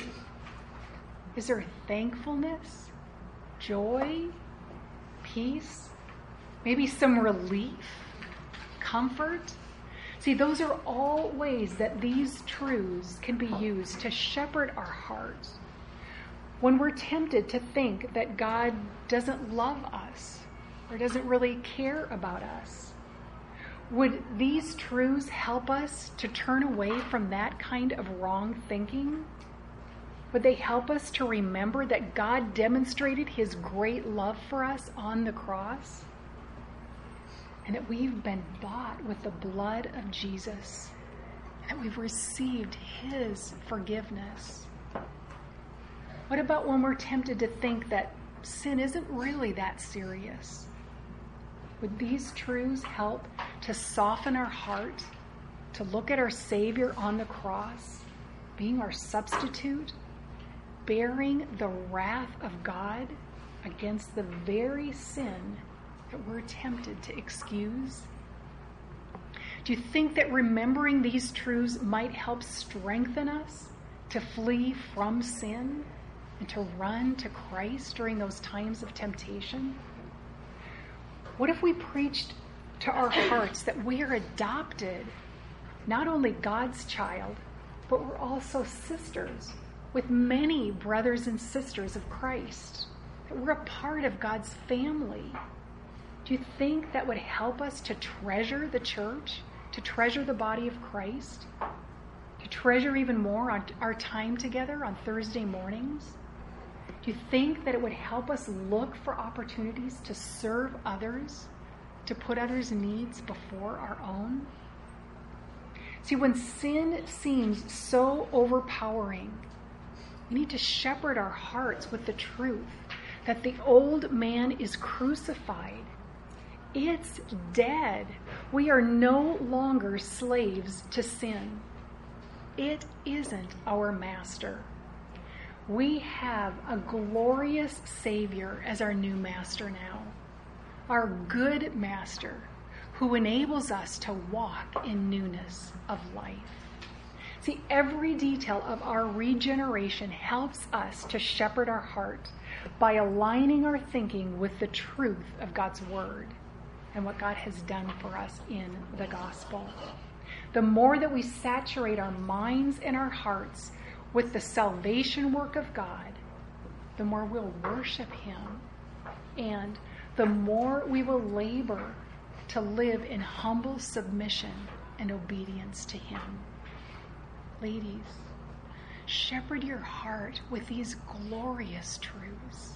Is there thankfulness, joy, peace, maybe some relief, comfort? See, those are all ways that these truths can be used to shepherd our hearts. When we're tempted to think that God doesn't love us or doesn't really care about us, would these truths help us to turn away from that kind of wrong thinking? Would they help us to remember that God demonstrated his great love for us on the cross? And that we've been bought with the blood of Jesus. And that we've received his forgiveness. What about when we're tempted to think that sin isn't really that serious? Would these truths help to soften our heart, to look at our Savior on the cross, being our substitute, bearing the wrath of God against the very sin that we're tempted to excuse? Do you think that remembering these truths might help strengthen us to flee from sin and to run to Christ during those times of temptation? What if we preached to our hearts that we are adopted, not only God's child, but we're also sisters with many brothers and sisters of Christ, that we're a part of God's family? Do you think that would help us to treasure the church, to treasure the body of Christ, to treasure even more our, our time together on Thursday mornings? Do you think that it would help us look for opportunities to serve others, to put others' needs before our own? See, when sin seems so overpowering, we need to shepherd our hearts with the truth that the old man is crucified. It's dead. We are no longer slaves to sin. It isn't our master. We have a glorious Savior as our new master now, our good master who enables us to walk in newness of life. See, every detail of our regeneration helps us to shepherd our heart by aligning our thinking with the truth of God's word and what God has done for us in the gospel. The more that we saturate our minds and our hearts with the salvation work of God, the more we'll worship him, and the more we will labor to live in humble submission and obedience to him. Ladies, shepherd your heart with these glorious truths.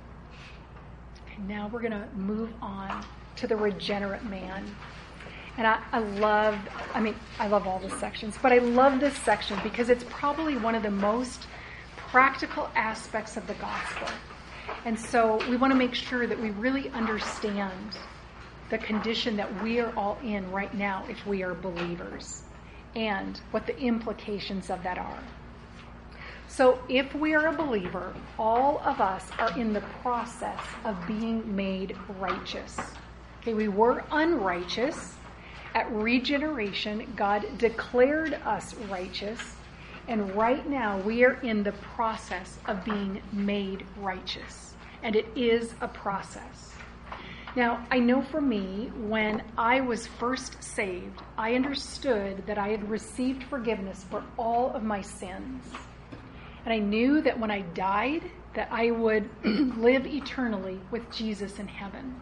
Okay, now we're going to move on to the regenerate man. And I, I love, I mean, I love all the sections, but I love this section because it's probably one of the most practical aspects of the gospel. And so we want to make sure that we really understand the condition that we are all in right now if we are believers and what the implications of that are. So if we are a believer, all of us are in the process of being made righteous. Okay, we were unrighteous. At regeneration, God declared us righteous, and right now we are in the process of being made righteous, and it is a process. Now, I know for me, when I was first saved, I understood that I had received forgiveness for all of my sins, and I knew that when I died, that I would live eternally with Jesus in heaven.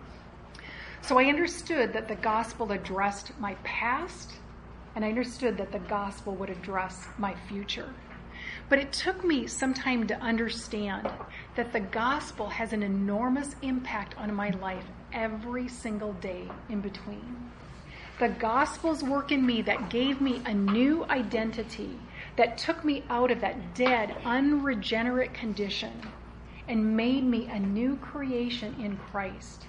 So I understood that the gospel addressed my past, and I understood that the gospel would address my future. But it took me some time to understand that the gospel has an enormous impact on my life every single day in between. The gospel's work in me that gave me a new identity, that took me out of that dead, unregenerate condition and made me a new creation in Christ,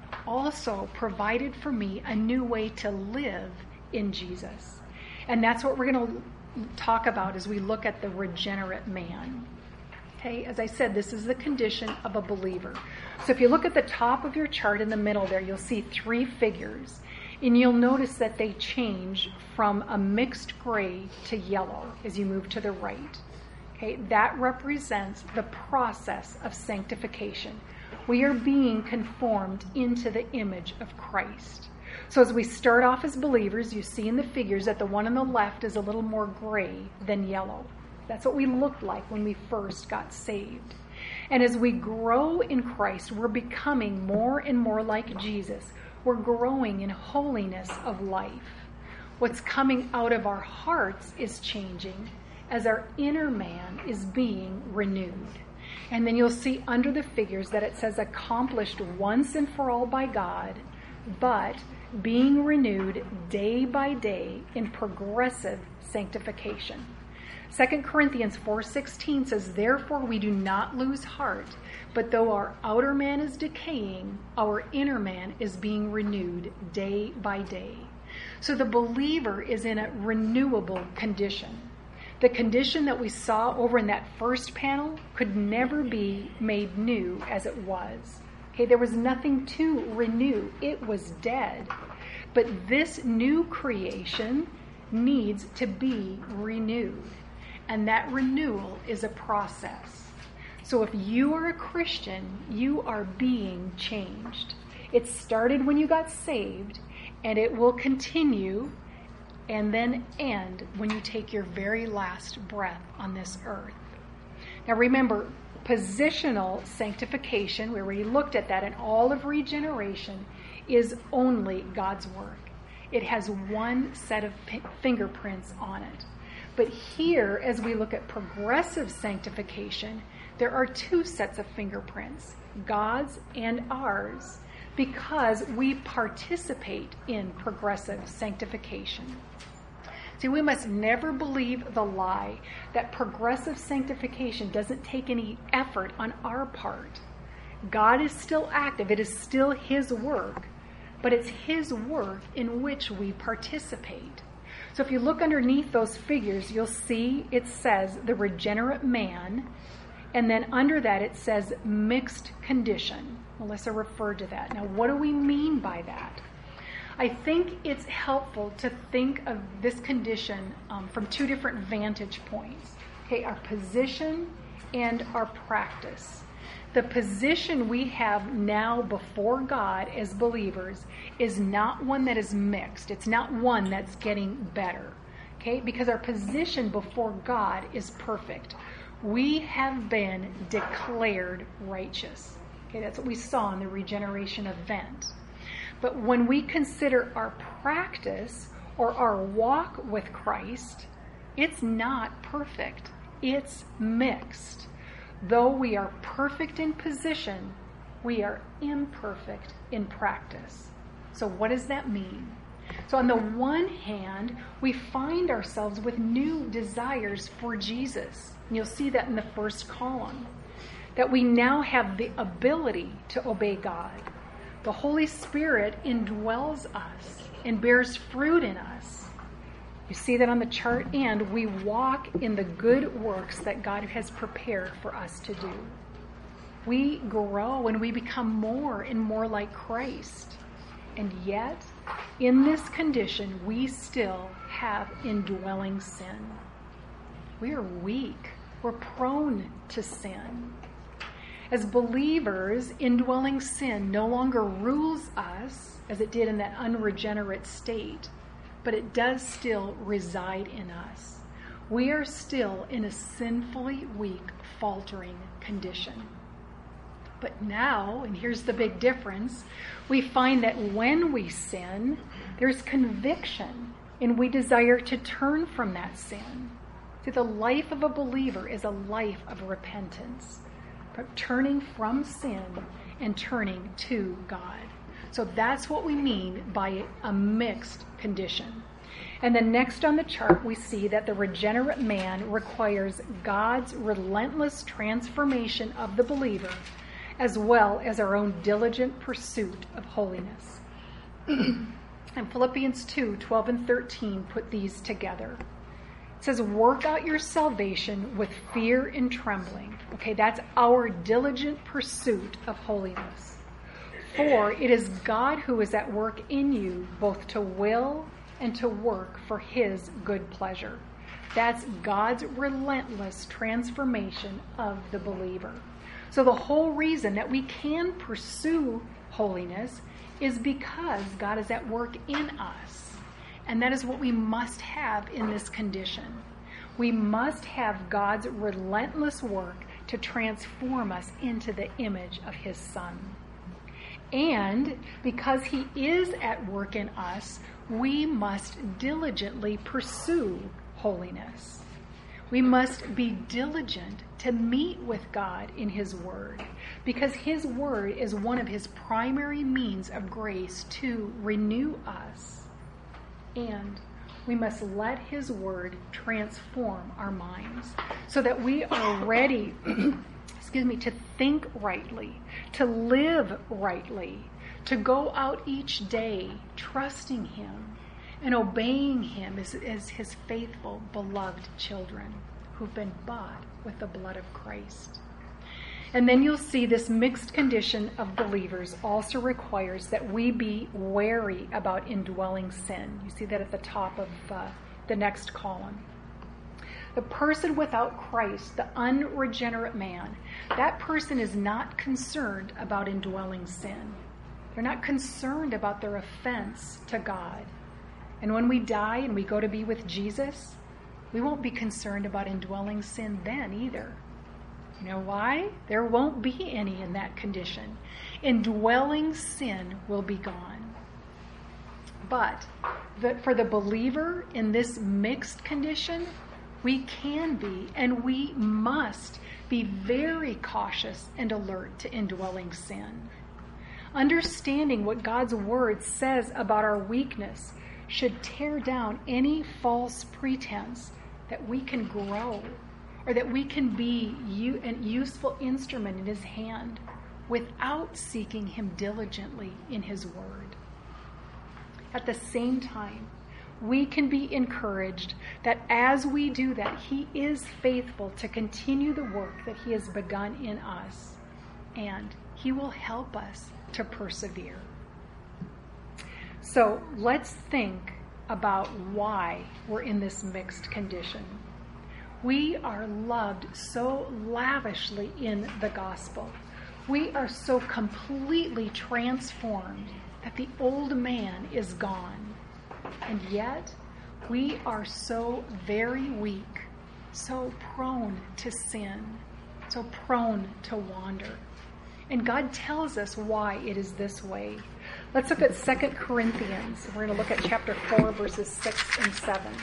also provided for me a new way to live in Jesus. And that's what we're going to talk about as we look at the regenerate man. Okay, as I said, this is the condition of a believer. So if you look at the top of your chart in the middle there, you'll see three figures. And you'll notice that they change from a mixed gray to yellow as you move to the right. Okay, that represents the process of sanctification. We are being conformed into the image of Christ. So as we start off as believers, you see in the figures that the one on the left is a little more gray than yellow. That's what we looked like when we first got saved. And as we grow in Christ, we're becoming more and more like Jesus. We're growing in holiness of life. What's coming out of our hearts is changing as our inner man is being renewed. And then you'll see under the figures that it says accomplished once and for all by God, but being renewed day by day in progressive sanctification. Second Corinthians four sixteen says, therefore we do not lose heart, but though our outer man is decaying, our inner man is being renewed day by day. So the believer is in a renewable condition. The condition that we saw over in that first panel could never be made new as it was. Okay, there was nothing to renew. It was dead. But this new creation needs to be renewed. And that renewal is a process. So if you are a Christian, you are being changed. It started when you got saved, and it will continue and then end when you take your very last breath on this earth. Now remember, positional sanctification, we already looked at that, and all of regeneration is only God's work. It has one set of p- fingerprints on it. But here, as we look at progressive sanctification, there are two sets of fingerprints, God's and ours, because we participate in progressive sanctification. See, we must never believe the lie that progressive sanctification doesn't take any effort on our part. God is still active. It is still His work, but it's His work in which we participate. So if you look underneath those figures, you'll see it says the regenerate man, and then under that it says mixed condition. Melissa referred to that. Now, what do we mean by that? I think it's helpful to think of this condition um, from two different vantage points. Okay, our position and our practice. The position we have now before God as believers is not one that is mixed. It's not one that's getting better. Okay, because our position before God is perfect. We have been declared righteous. Okay, that's what we saw in the regeneration event. But when we consider our practice or our walk with Christ, it's not perfect. It's mixed. Though we are perfect in position, we are imperfect in practice. So what does that mean? So on the one hand, we find ourselves with new desires for Jesus. And you'll see that in the first column. That we now have the ability to obey God. The Holy Spirit indwells us and bears fruit in us. You see that on the chart, and we walk in the good works that God has prepared for us to do. We grow and we become more and more like Christ. And yet, in this condition, we still have indwelling sin. We are weak. We're prone to sin. As believers, indwelling sin no longer rules us as it did in that unregenerate state, but it does still reside in us. We are still in a sinfully weak, faltering condition. But now, and here's the big difference, we find that when we sin, there's conviction, and we desire to turn from that sin. See, the life of a believer is a life of repentance. Turning from sin and turning to God. So that's what we mean by a mixed condition. And then next on the chart, we see that the regenerate man requires God's relentless transformation of the believer, as well as our own diligent pursuit of holiness. And Philippians two, twelve and thirteen put these together. It says, work out your salvation with fear and trembling. Okay, that's our diligent pursuit of holiness. For it is God who is at work in you, both to will and to work for His good pleasure. That's God's relentless transformation of the believer. So the whole reason that we can pursue holiness is because God is at work in us. And that is what we must have in this condition. We must have God's relentless work to transform us into the image of His Son. And because He is at work in us, we must diligently pursue holiness. We must be diligent to meet with God in His Word, because His Word is one of His primary means of grace to renew us. And we must let His Word transform our minds so that we are ready, excuse me, to think rightly, to live rightly, to go out each day trusting Him and obeying Him as, as His faithful, beloved children who've been bought with the blood of Christ. And then you'll see this mixed condition of believers also requires that we be wary about indwelling sin. You see that at the top of uh, the next column. The person without Christ, the unregenerate man, that person is not concerned about indwelling sin. They're not concerned about their offense to God. And when we die and we go to be with Jesus, we won't be concerned about indwelling sin then either. You know why? There won't be any in that condition. Indwelling sin will be gone. But the, for the believer in this mixed condition, We can be, and we must be very cautious and alert to indwelling sin. Understanding what God's word says about our weakness should tear down any false pretense that we can grow or that we can be a useful instrument in his hand without seeking him diligently in his word. At the same time, we can be encouraged that as we do that, he is faithful to continue the work that he has begun in us, and he will help us to persevere. So let's think about why we're in this mixed condition. We are loved so lavishly in the gospel. We are so completely transformed that the old man is gone. And yet, we are so very weak, so prone to sin, so prone to wander. And God tells us why it is this way. Let's look at Second Corinthians. We're going to look at chapter four, verses six and seven.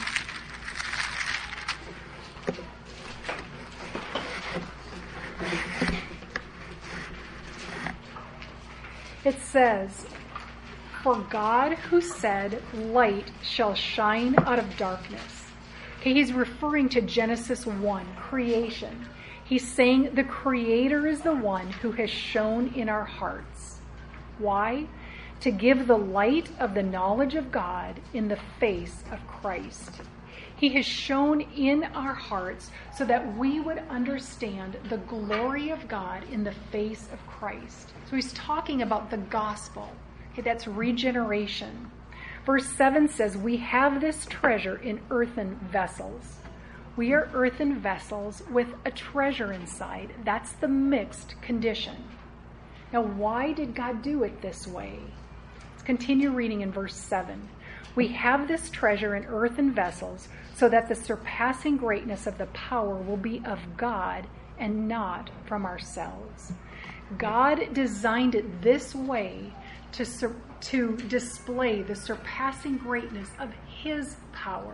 It says, "For God who said, 'Light shall shine out of darkness.'" Okay, he's referring to Genesis one, creation. He's saying the Creator is the one who has shone in our hearts. Why? To give the light of the knowledge of God in the face of Christ. He has shone in our hearts so that we would understand the glory of God in the face of Christ. So he's talking about the gospel. Okay, that's regeneration. Verse seven says, "We have this treasure in earthen vessels." We are earthen vessels with a treasure inside. That's the mixed condition. Now, why did God do it this way? Let's continue reading in verse seven. "We have this treasure in earthen vessels so that the surpassing greatness of the power will be of God and not from ourselves." God designed it this way to, sur- to display the surpassing greatness of his power.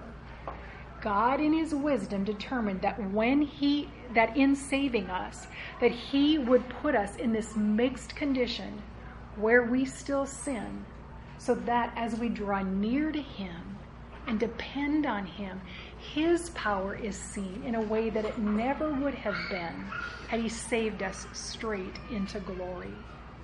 God in his wisdom determined that when he, that in saving us, that he would put us in this mixed condition where we still sin, so that as we draw near to him and depend on him, his power is seen in a way that it never would have been had he saved us straight into glory.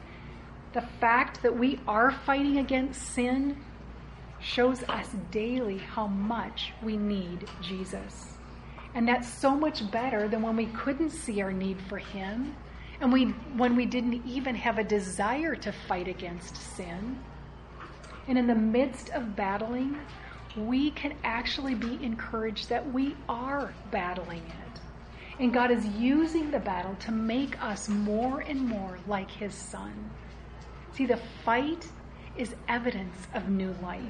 The fact that we are fighting against sin shows us daily how much we need Jesus. And that's so much better than when we couldn't see our need for him and we when we didn't even have a desire to fight against sin. And in the midst of battling, we can actually be encouraged that we are battling it. And God is using the battle to make us more and more like his Son. See, the fight is evidence of new life.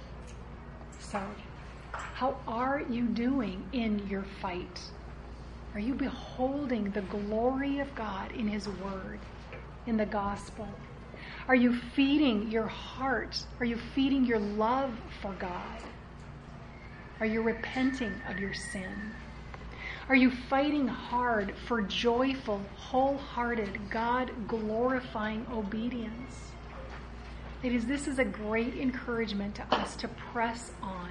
So, how are you doing in your fight? Are you beholding the glory of God in his word, in the gospel? Are you feeding your heart? Are you feeding your love for God? Are you repenting of your sin? Are you fighting hard for joyful, wholehearted, God-glorifying obedience? Ladies, this is a great encouragement to us to press on.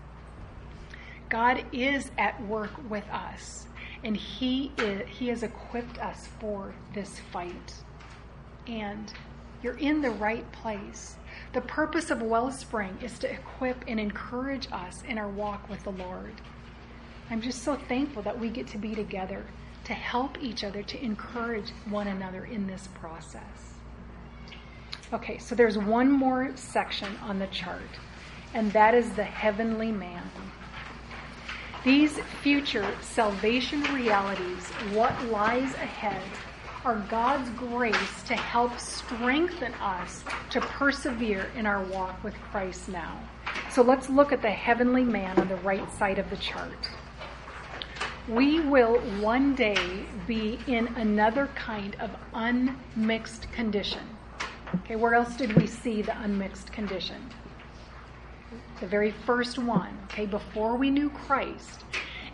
God is at work with us, and he is, he has equipped us for this fight. And you're in the right place. The purpose of Wellspring is to equip and encourage us in our walk with the Lord. I'm just so thankful that we get to be together to help each other, to encourage one another in this process. Okay, so there's one more section on the chart, and that is the heavenly man. These future salvation realities, what lies ahead, are God's grace to help strengthen us to persevere in our walk with Christ now. So let's look at the heavenly man on the right side of the chart. We will one day be in another kind of unmixed condition. Okay, where else did we see the unmixed condition? The very first one, okay, before we knew Christ.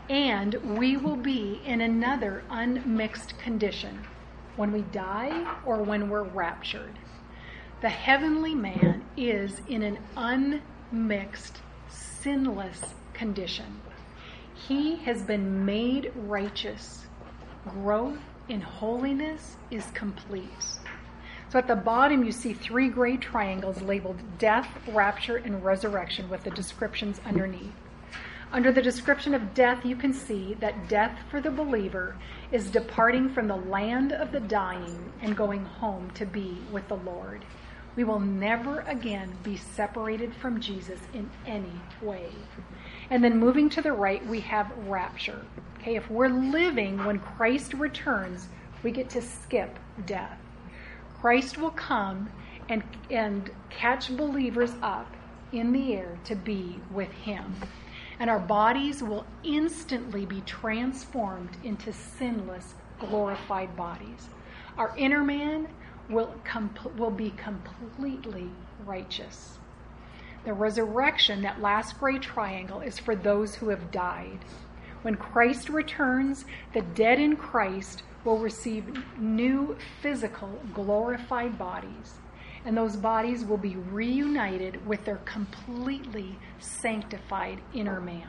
And we will be in another unmixed condition when we die or when we're raptured. The heavenly man is in an unmixed, sinless condition. He has been made righteous. Growth in holiness is complete. So at the bottom you see three gray triangles labeled death, rapture, and resurrection with the descriptions underneath. Under the description of death, you can see that death for the believer is departing from the land of the dying and going home to be with the Lord. We will never again be separated from Jesus in any way. And then moving to the right, we have rapture. Okay, if we're living when Christ returns, we get to skip death. Christ will come and, and catch believers up in the air to be with him. And our bodies will instantly be transformed into sinless, glorified bodies. Our inner man will, comp- will be completely righteous. The resurrection, that last gray triangle, is for those who have died. When Christ returns, the dead in Christ will receive new physical, glorified bodies. And those bodies will be reunited with their completely sanctified inner man.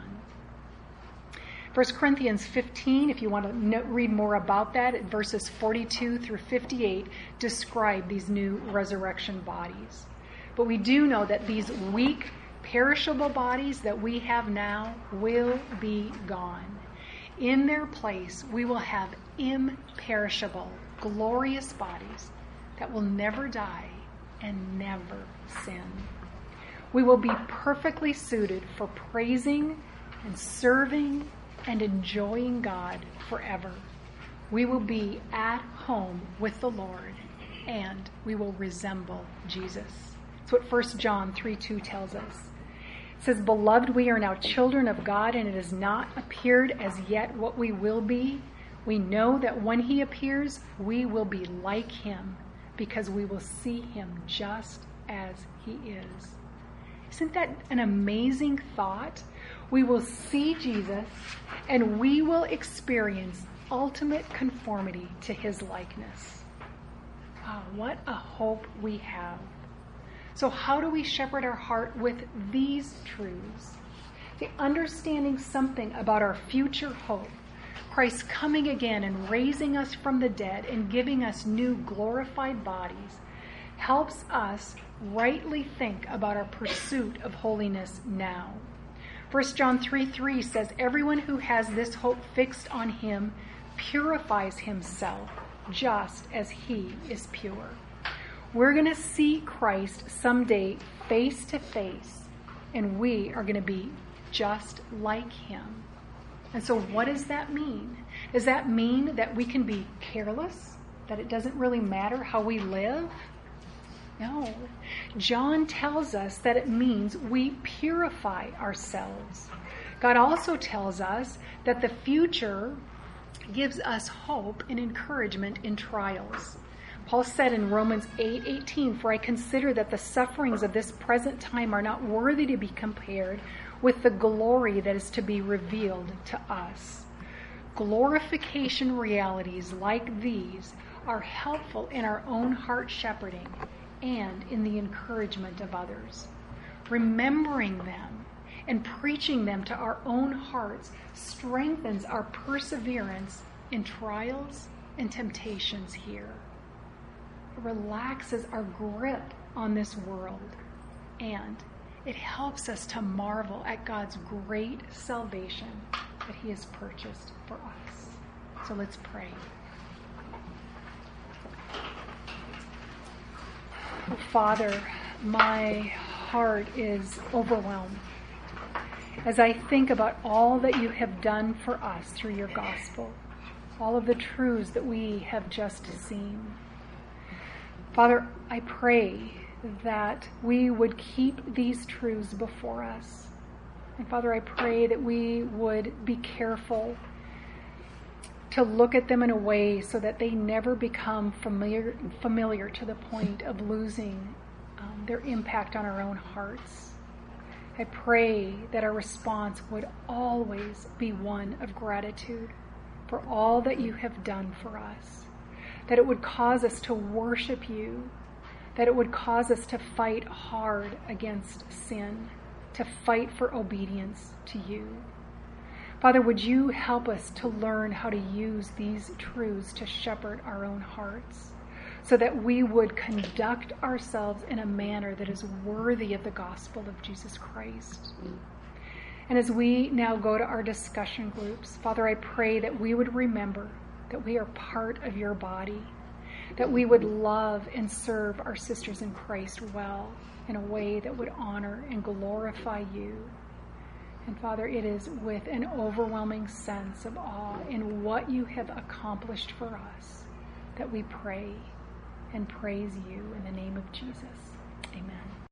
First Corinthians fifteen, if you want to read more about that, verses forty-two through fifty-eight describe these new resurrection bodies. But we do know that these weak, perishable bodies that we have now will be gone. In their place, we will have imperishable, glorious bodies that will never die and never sin. We will be perfectly suited for praising and serving and enjoying God forever. We will be at home with the Lord, and we will resemble Jesus. That's what First John three two tells us. It says, "Beloved, we are now children of God, and it has not appeared as yet what we will be. We know that when he appears, we will be like him, because we will see him just as he is." Isn't that an amazing thought? We will see Jesus and we will experience ultimate conformity to his likeness. Wow, what a hope we have. So how do we shepherd our heart with these truths? The understanding something about our future hope, Christ coming again and raising us from the dead and giving us new glorified bodies, helps us rightly think about our pursuit of holiness now. First John three three says, "Everyone who has this hope fixed on him purifies himself just as he is pure." We're going to see Christ someday face to face, and we are going to be just like him. And so what does that mean? Does that mean that we can be careless? That it doesn't really matter how we live? No. John tells us that it means we purify ourselves. God also tells us that the future gives us hope and encouragement in trials. Paul said in Romans eight eighteen, "For I consider that the sufferings of this present time are not worthy to be compared with the glory that is to be revealed to us." Glorification realities like these are helpful in our own heart shepherding and in the encouragement of others. Remembering them and preaching them to our own hearts strengthens our perseverance in trials and temptations here. It relaxes our grip on this world, and it helps us to marvel at God's great salvation that he has purchased for us. So let's pray. Oh, Father, my heart is overwhelmed as I think about all that you have done for us through your gospel, all of the truths that we have just seen. Father, I pray that we would keep these truths before us. And Father, I pray that we would be careful to look at them in a way so that they never become familiar, familiar to the point of losing um, their impact on our own hearts. I pray that our response would always be one of gratitude for all that you have done for us, that it would cause us to worship you, that it would cause us to fight hard against sin, to fight for obedience to you. Father, would you help us to learn how to use these truths to shepherd our own hearts, so that we would conduct ourselves in a manner that is worthy of the gospel of Jesus Christ. And as we now go to our discussion groups, Father, I pray that we would remember that we are part of your body, that we would love and serve our sisters in Christ well in a way that would honor and glorify you. And Father, it is with an overwhelming sense of awe in what you have accomplished for us that we pray and praise you in the name of Jesus. Amen.